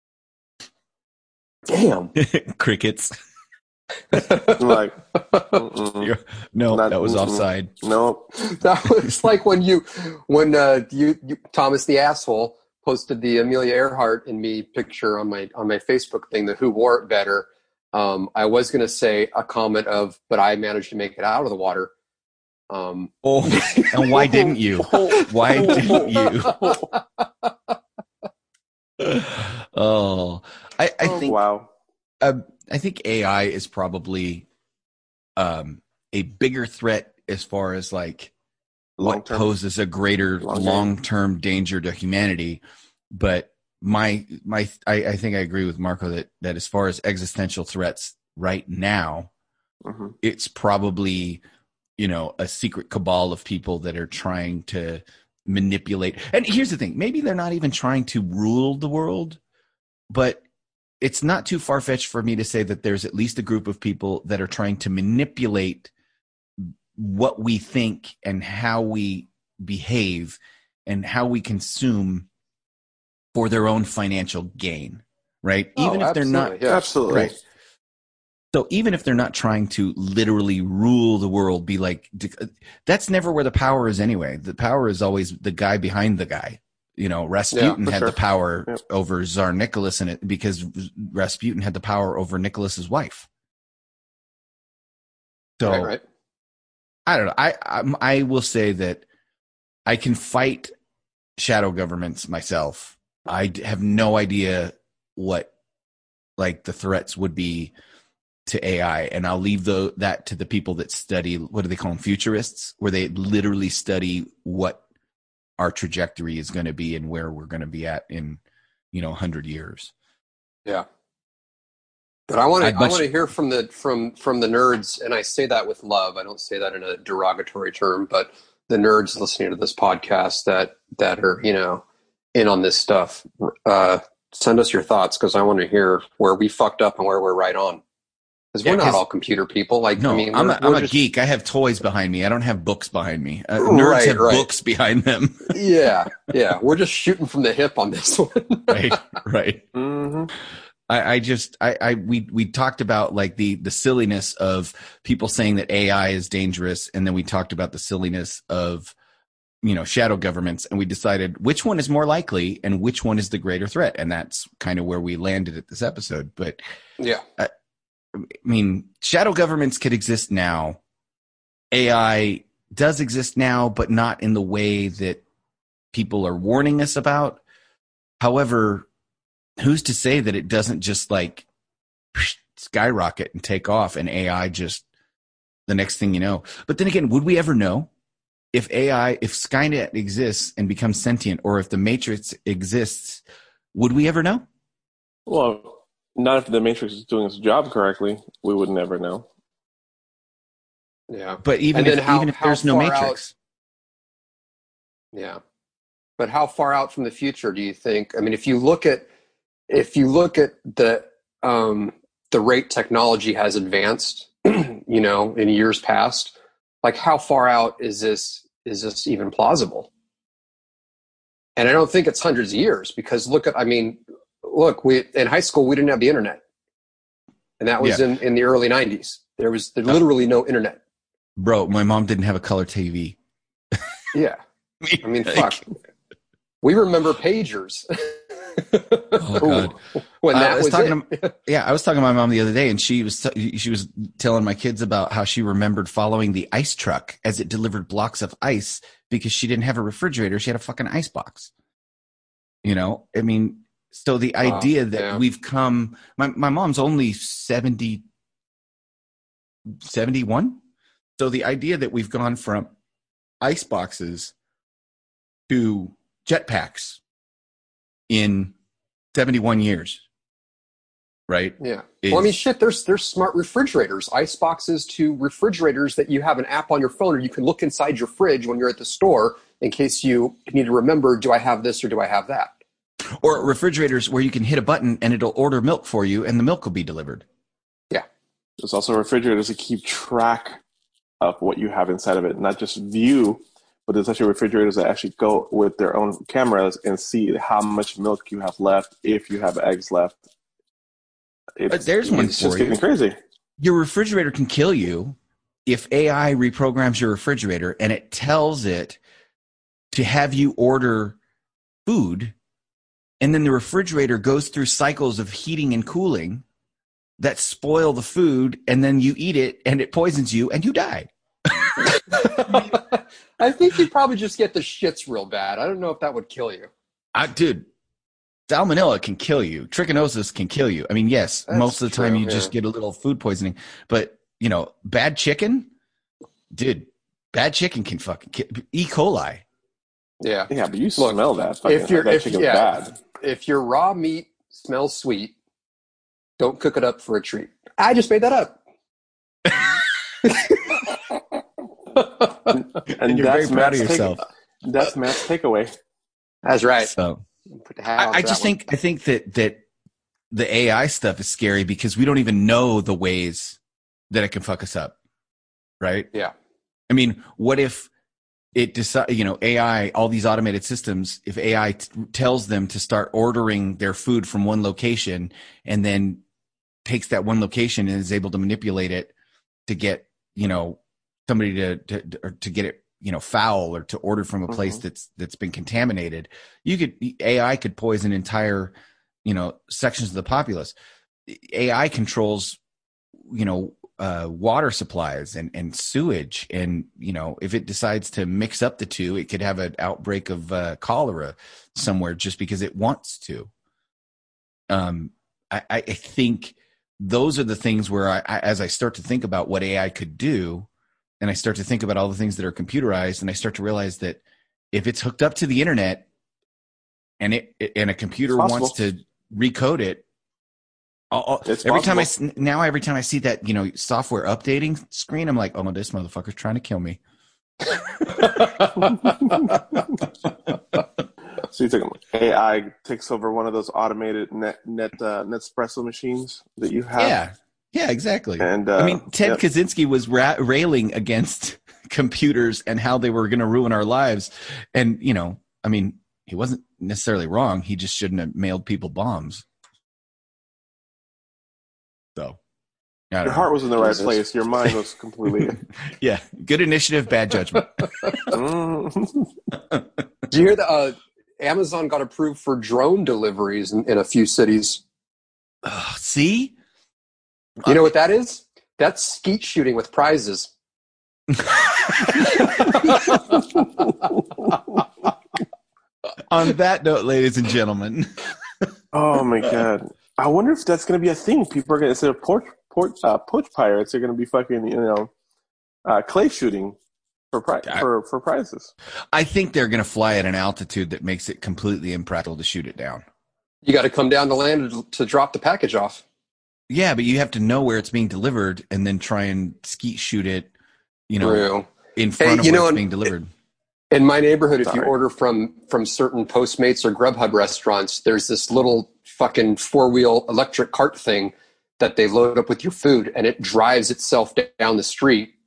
Damn. Crickets. Like, mm-mm. No, Not- that was mm-mm. offside. No. That was like when you, when uh, you, you, Thomas the asshole, posted the Amelia Earhart and me picture on my on my Facebook thing. The who wore it better. Um, I was going to say a comment of, but I managed to make it out of the water. Um, Oh, and why didn't you? Why didn't you? Oh, I, I Oh, think wow. uh, I think A I is probably um, a bigger threat as far as like what Long-term. poses a greater Long-term. long-term danger to humanity. But my my I, I think I agree with Marco that that as far as existential threats right now, Mhm. it's probably you know, a secret cabal of people that are trying to manipulate. And here's the thing, maybe they're not even trying to rule the world, but it's not too far-fetched for me to say that there's at least a group of people that are trying to manipulate what we think and how we behave and how we consume for their own financial gain, right? Oh, even if they're not, yeah. Absolutely. right. So even if they're not trying to literally rule the world, be like, that's never where the power is anyway. The power is always the guy behind the guy. You know, Rasputin Yeah, had sure. the power Yep. over Tsar Nicholas in it because Rasputin had the power over Nicholas's wife. So Right, right. I don't know. I, I I will say that I can fight shadow governments myself. I d- have no idea what like the threats would be to A I, and I'll leave the, that to the people that study, what do they call them, futurists, where they literally study what our trajectory is going to be and where we're going to be at in, you know, one hundred years. Yeah. But I want to I'd I much- want to hear from the from from the nerds, and I say that with love. I don't say that in a derogatory term, but the nerds listening to this podcast that that are, you know, in on this stuff, uh, send us your thoughts, because I want to hear where we fucked up and where we're right on. Because Yeah, we're not 'cause- all computer people. Like, No, I mean, I'm we're, a, I'm we're a just, geek. I have toys behind me. I don't have books behind me. Uh, nerds Right, have right. books behind them. Yeah, yeah. We're just shooting from the hip on this one. Right, right. Mm-hmm. I, I just, I, I, we, we talked about like the, the silliness of people saying that A I is dangerous. And then we talked about the silliness of, you know, shadow governments. And we decided which one is more likely and which one is the greater threat. And that's kind of where we landed at this episode. But Yeah. I mean, shadow governments could exist now. A I does exist now, but not in the way that people are warning us about. However, who's to say that it doesn't just like skyrocket and take off and A I just the next thing you know? But then again, would we ever know if A I, if Skynet exists and becomes sentient, or if the Matrix exists? Would we ever know? Well, not if the Matrix is doing its job correctly. We would never know. Yeah. But even And if then how- even if how there's no far Matrix, Yeah. But how far out from the future do you think? I mean, if you look at if you look at the um, the rate technology has advanced, you know, in years past, like how far out is this is this even plausible? And I don't think it's hundreds of years, because look at I mean, look, we in high school we didn't have the internet. And that was Yeah. in, in the early nineties. There was there literally no internet. bro, my mom didn't have a color T V. Yeah. I mean, Like- fuck. We remember pagers. Oh, God. When I that was was, talking it. to, yeah, I was talking to my mom the other day, and she was she was telling my kids about how she remembered following the ice truck as it delivered blocks of ice because she didn't have a refrigerator; she had a fucking ice box. You know, I mean, so the Wow, idea that yeah. we've come. My my mom's only seventy, seventy-one, so the idea that we've gone from ice boxes to jetpacks in seventy-one years, right? Yeah. is- Well, I mean, shit. There's there's smart refrigerators, ice boxes to refrigerators that you have an app on your phone, or you can look inside your fridge when you're at the store in case you need to remember: do I have this or do I have that? Or refrigerators where you can hit a button and it'll order milk for you and the milk will be delivered. There's also refrigerators that keep track of what you have inside of it, not just view, but there's actually refrigerators that actually go with their own cameras and see how much milk you have left, if you have eggs left. It's, But there's one it's for just you. getting crazy. Your refrigerator can kill you if A I reprograms your refrigerator and it tells it to have you order food, and then the refrigerator goes through cycles of heating and cooling that spoil the food, and then you eat it and it poisons you and you die. I think you'd probably just get the shits real bad. I don't know if that would kill you. I, dude, salmonella can kill you. Trichinosis can kill you. I mean, yes, That's most of the time true, you just yeah. get a little food poisoning, but you know, bad chicken, dude, bad chicken can fucking kill. E. coli. Yeah. Yeah, but you Look, smell that. Fucking, if you're that if chicken's yeah, bad. if your raw meat smells sweet, don't cook it up for a treat. I just made that up. and, And you're very that's proud of Matt's take- yourself. That's Matt's takeaway. That's right. So Put the hat on I, I for just that one. think I think that that the A I stuff is scary because we don't even know the ways that it can fuck us up, right? Yeah. I mean, what if it decide, you know, A I, all these automated systems, if A I t- tells them to start ordering their food from one location and then takes that one location and is able to manipulate it to get, you know, somebody to to or to get it, you know, foul or to order from a place Mm-hmm. that's that's been contaminated, you could A I could poison entire, you know, sections of the populace. A I controls, you know, uh, water supplies and, and sewage. And, you know, if it decides to mix up the two, it could have an outbreak of uh, cholera somewhere just because it wants to. Um, I, I think those are the things where I, I, as I start to think about what A I could do, and I start to think about all the things that are computerized, and I start to realize that if it's hooked up to the internet and it, and a computer It's wants possible. to recode it, I'll, I'll- It's every time I possible. s- now every time I see that, you know, software updating screen, I'm like, oh, this motherfucker's trying to kill me. So you think A I takes over one of those automated net net uh, Nespresso machines that you have? Yeah, yeah, exactly. And uh, I mean, Ted yep. Kaczynski was ra- railing against computers and how they were going to ruin our lives, and you know, I mean, he wasn't necessarily wrong. He just shouldn't have mailed people bombs. So, I don't Your know. heart was in the right Jesus. place. Your mind was completely. Yeah, good initiative, bad judgment. Mm. Did you hear that uh, Amazon got approved for drone deliveries in, in a few cities? Ugh, see, You know what that is? That's skeet shooting with prizes. on that note, ladies and gentlemen, Oh my god! I wonder if that's going to be a thing. People are going to instead of porch porch uh, poach pirates, they're going to be fucking you know uh, clay shooting for pri- I- for for prizes. I think they're going to fly at an altitude that makes it completely impractical to shoot it down. You got to come down to land to, to drop the package off. Yeah, but you have to know where it's being delivered and then try and skeet shoot it, you know, True. in front Hey, of you where know, it's and- being delivered. In my neighborhood, if you Sorry. order from from certain Postmates or Grubhub restaurants, there's this little fucking four wheel electric cart thing that they load up with your food, and it drives itself down the street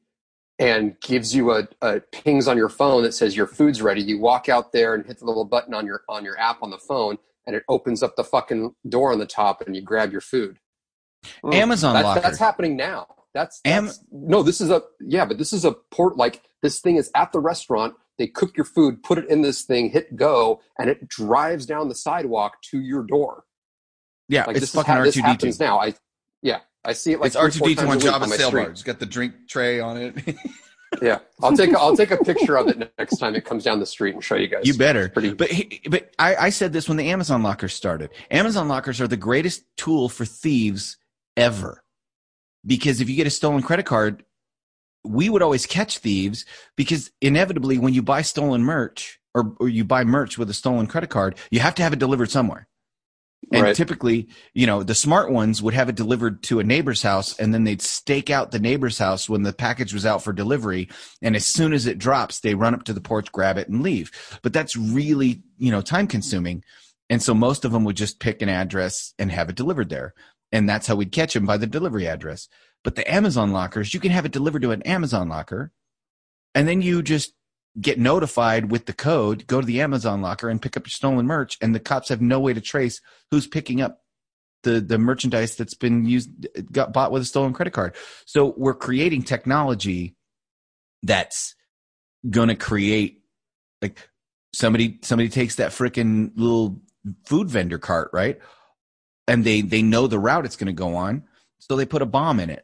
and gives you a, a pings on your phone that says your food's ready. You walk out there and hit the little button on your on your app on the phone, and it opens up the fucking door on the top, and you grab your food. Mm. Amazon That's, Locker. that's happening now. That's, Am- that's no. This is a yeah, but this is a port. Like this thing is at the restaurant. They cook your food, put it in this thing, hit go, and it drives down the sidewalk to your door. yeah, Like it's this is fucking how R this two D two. happens now. I yeah, I see it like It's R two D two three, four on times a week Java's my sailbar. street. It's got the drink tray on it. Yeah, I'll take a, I'll take a picture of it next time it comes down the street and show you guys. You better. Pretty- But he, but I, I said this when the Amazon lockers started. Amazon lockers are the greatest tool for thieves ever. Because if you get a stolen credit card, we would always catch thieves because inevitably when you buy stolen merch or, or you buy merch with a stolen credit card, you have to have it delivered somewhere. And Right. typically, you know, the smart ones would have it delivered to a neighbor's house and then they'd stake out the neighbor's house when the package was out for delivery. And as soon as it drops, they run up to the porch, grab it and leave. But that's really, you know, time consuming. And so most of them would just pick an address and have it delivered there. And that's how we'd catch them, by the delivery address. But the Amazon lockers, you can have it delivered to an Amazon locker and then you just get notified with the code, go to the Amazon locker and pick up your stolen merch, and the cops have no way to trace who's picking up the, the merchandise that's been used, got bought with a stolen credit card. So we're creating technology that's going to create, like, somebody, somebody takes that freaking little food vendor cart, right? And they, they know the route it's going to go on. So they put a bomb in it.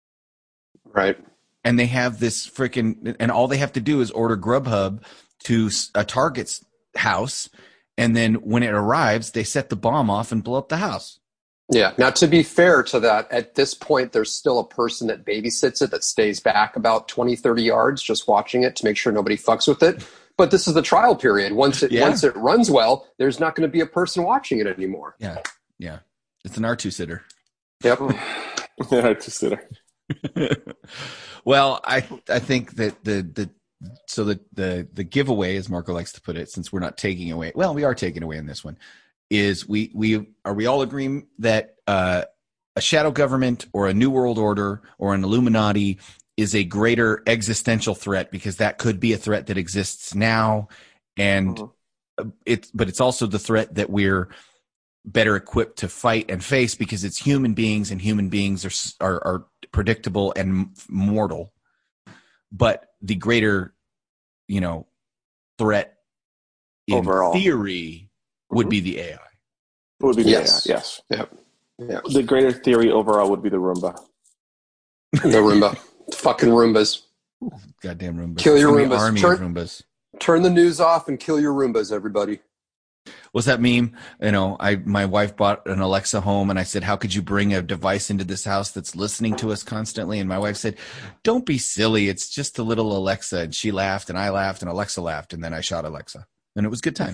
right. And they have this freaking, and all they have to do is order Grubhub to a Target's house. And then when it arrives, they set the bomb off and blow up the house. Yeah. Now, to be fair to that, at this point, there's still a person that babysits it that stays back about twenty, thirty yards just watching it to make sure nobody fucks with it. But this is the trial period. Once it Yeah. once it runs well, there's not going to be a person watching it anymore. Yeah. Yeah. It's an R two sitter. Yep. Yeah, just sit there. Well, I I think that the the so the the the giveaway, as Marco likes to put it, since we're not taking away, well, we are taking away in this one, is we we are we all agreeing that uh, a shadow government or a new world order or an Illuminati is a greater existential threat, because that could be a threat that exists now, and mm-hmm. it's but it's also the threat that we're better equipped to fight and face, because it's human beings, and human beings are are, are predictable and mortal. But the greater, you know, threat in overall theory would mm-hmm. be the A I. It would be the yes. A I, yes. Yep. Yep. The greater theory overall would be the Roomba. The Roomba. Fucking Roombas. Goddamn Roombas. Kill your Roombas. Roombas. Army Turn, of Roombas. Turn the news off and kill your Roombas, everybody. What's that meme? You know, I my wife bought an Alexa home, and I said, "How could you bring a device into this house that's listening to us constantly?" And my wife said, "Don't be silly. It's just a little Alexa." And she laughed, and I laughed, and Alexa laughed, and then I shot Alexa, and it was a good time.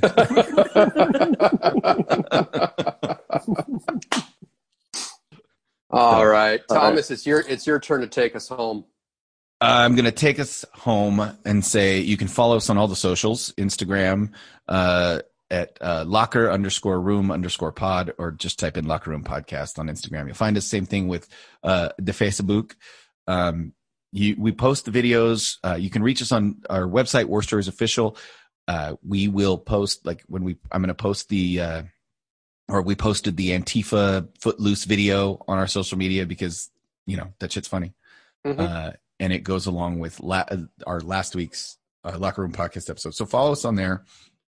All right, All Thomas, right. it's your it's your turn to take us home. I'm going to take us home and say you can follow us on all the socials, Instagram, uh, at uh, locker underscore room underscore pod, or just type in Locker Room Podcast on Instagram. You'll find us. Same thing with uh, the Facebook. Um, you, we post the videos. Uh, you can reach us on our website, War Stories Official. Uh, we will post, like when we, I'm going to post the, uh, or we posted the Antifa Footloose video on our social media, because, you know, that shit's funny. Mm-hmm. Uh, and it goes along with la- our last week's uh, Locker Room Podcast episode. So follow us on there.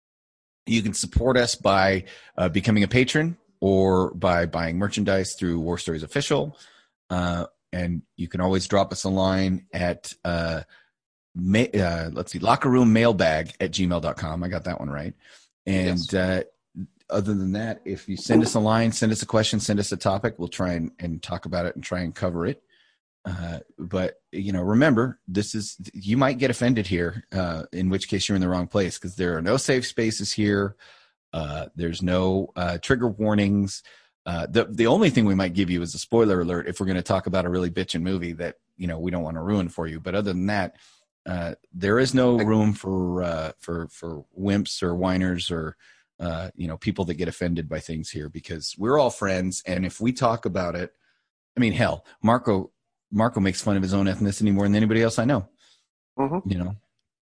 You can support us by uh, becoming a patron or by buying merchandise through War Stories Official. Uh, and you can always drop us a line at, uh, ma- uh, let's see, locker room mailbag at gmail dot com. I got that one right. And yes. uh, other than that, if you send us a line, send us a question, send us a topic, we'll try and, and talk about it and try and cover it. Uh, but, you know, remember, this is, you might get offended here, uh, in which case you're in the wrong place, because there are no safe spaces here. Uh, there's no uh, trigger warnings. Uh, the the only thing we might give you is a spoiler alert if we're going to talk about a really bitchin' movie that, you know, we don't want to ruin for you. But other than that, uh, there is no room for uh, for for wimps or whiners or uh, you know, people that get offended by things here, because we're all friends, and if we talk about it, I mean, hell, Marco. Marco makes fun of his own ethnicity more than anybody else I know. Mm-hmm. You know,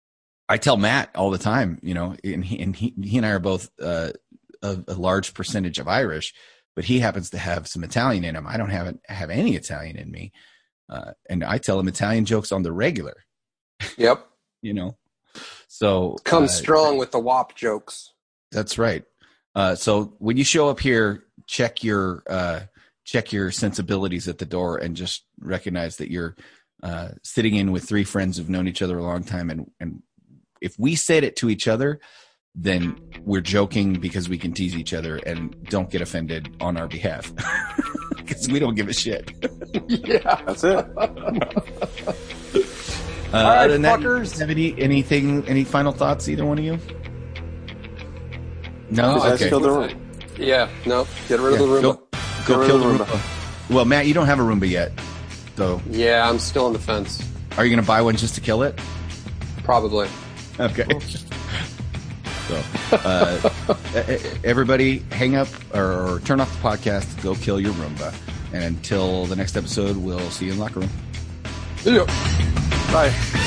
I tell Matt all the time, you know, and he and he, he and I are both uh, a, a large percentage of Irish, but he happens to have some Italian in him. I don't have have any Italian in me, uh, and I tell him Italian jokes on the regular. Yep. You know, so come uh, strong with the W A P jokes. That's right. Uh, so when you show up here, check your. Uh, check your sensibilities at the door and just recognize that you're uh, sitting in with three friends who've known each other a long time. And, and if we said it to each other, then we're joking because we can tease each other, and don't get offended on our behalf because we don't give a shit. Yeah, that's it. uh, All right, other than that, fuckers. have any, anything, any final thoughts, either one of you? No? No, okay. Kill the room. Yeah, no, get rid Yeah, of the Roomba. Go, go kill the Roomba. Roomba. Well, Matt, you don't have a Roomba yet, so. Yeah, I'm still on the fence. Are you going to buy one just to kill it? Probably. Okay. So, uh, everybody, hang up or, or turn off the podcast. Go kill your Roomba. And until the next episode, we'll see you in the locker room. Yeah. Bye.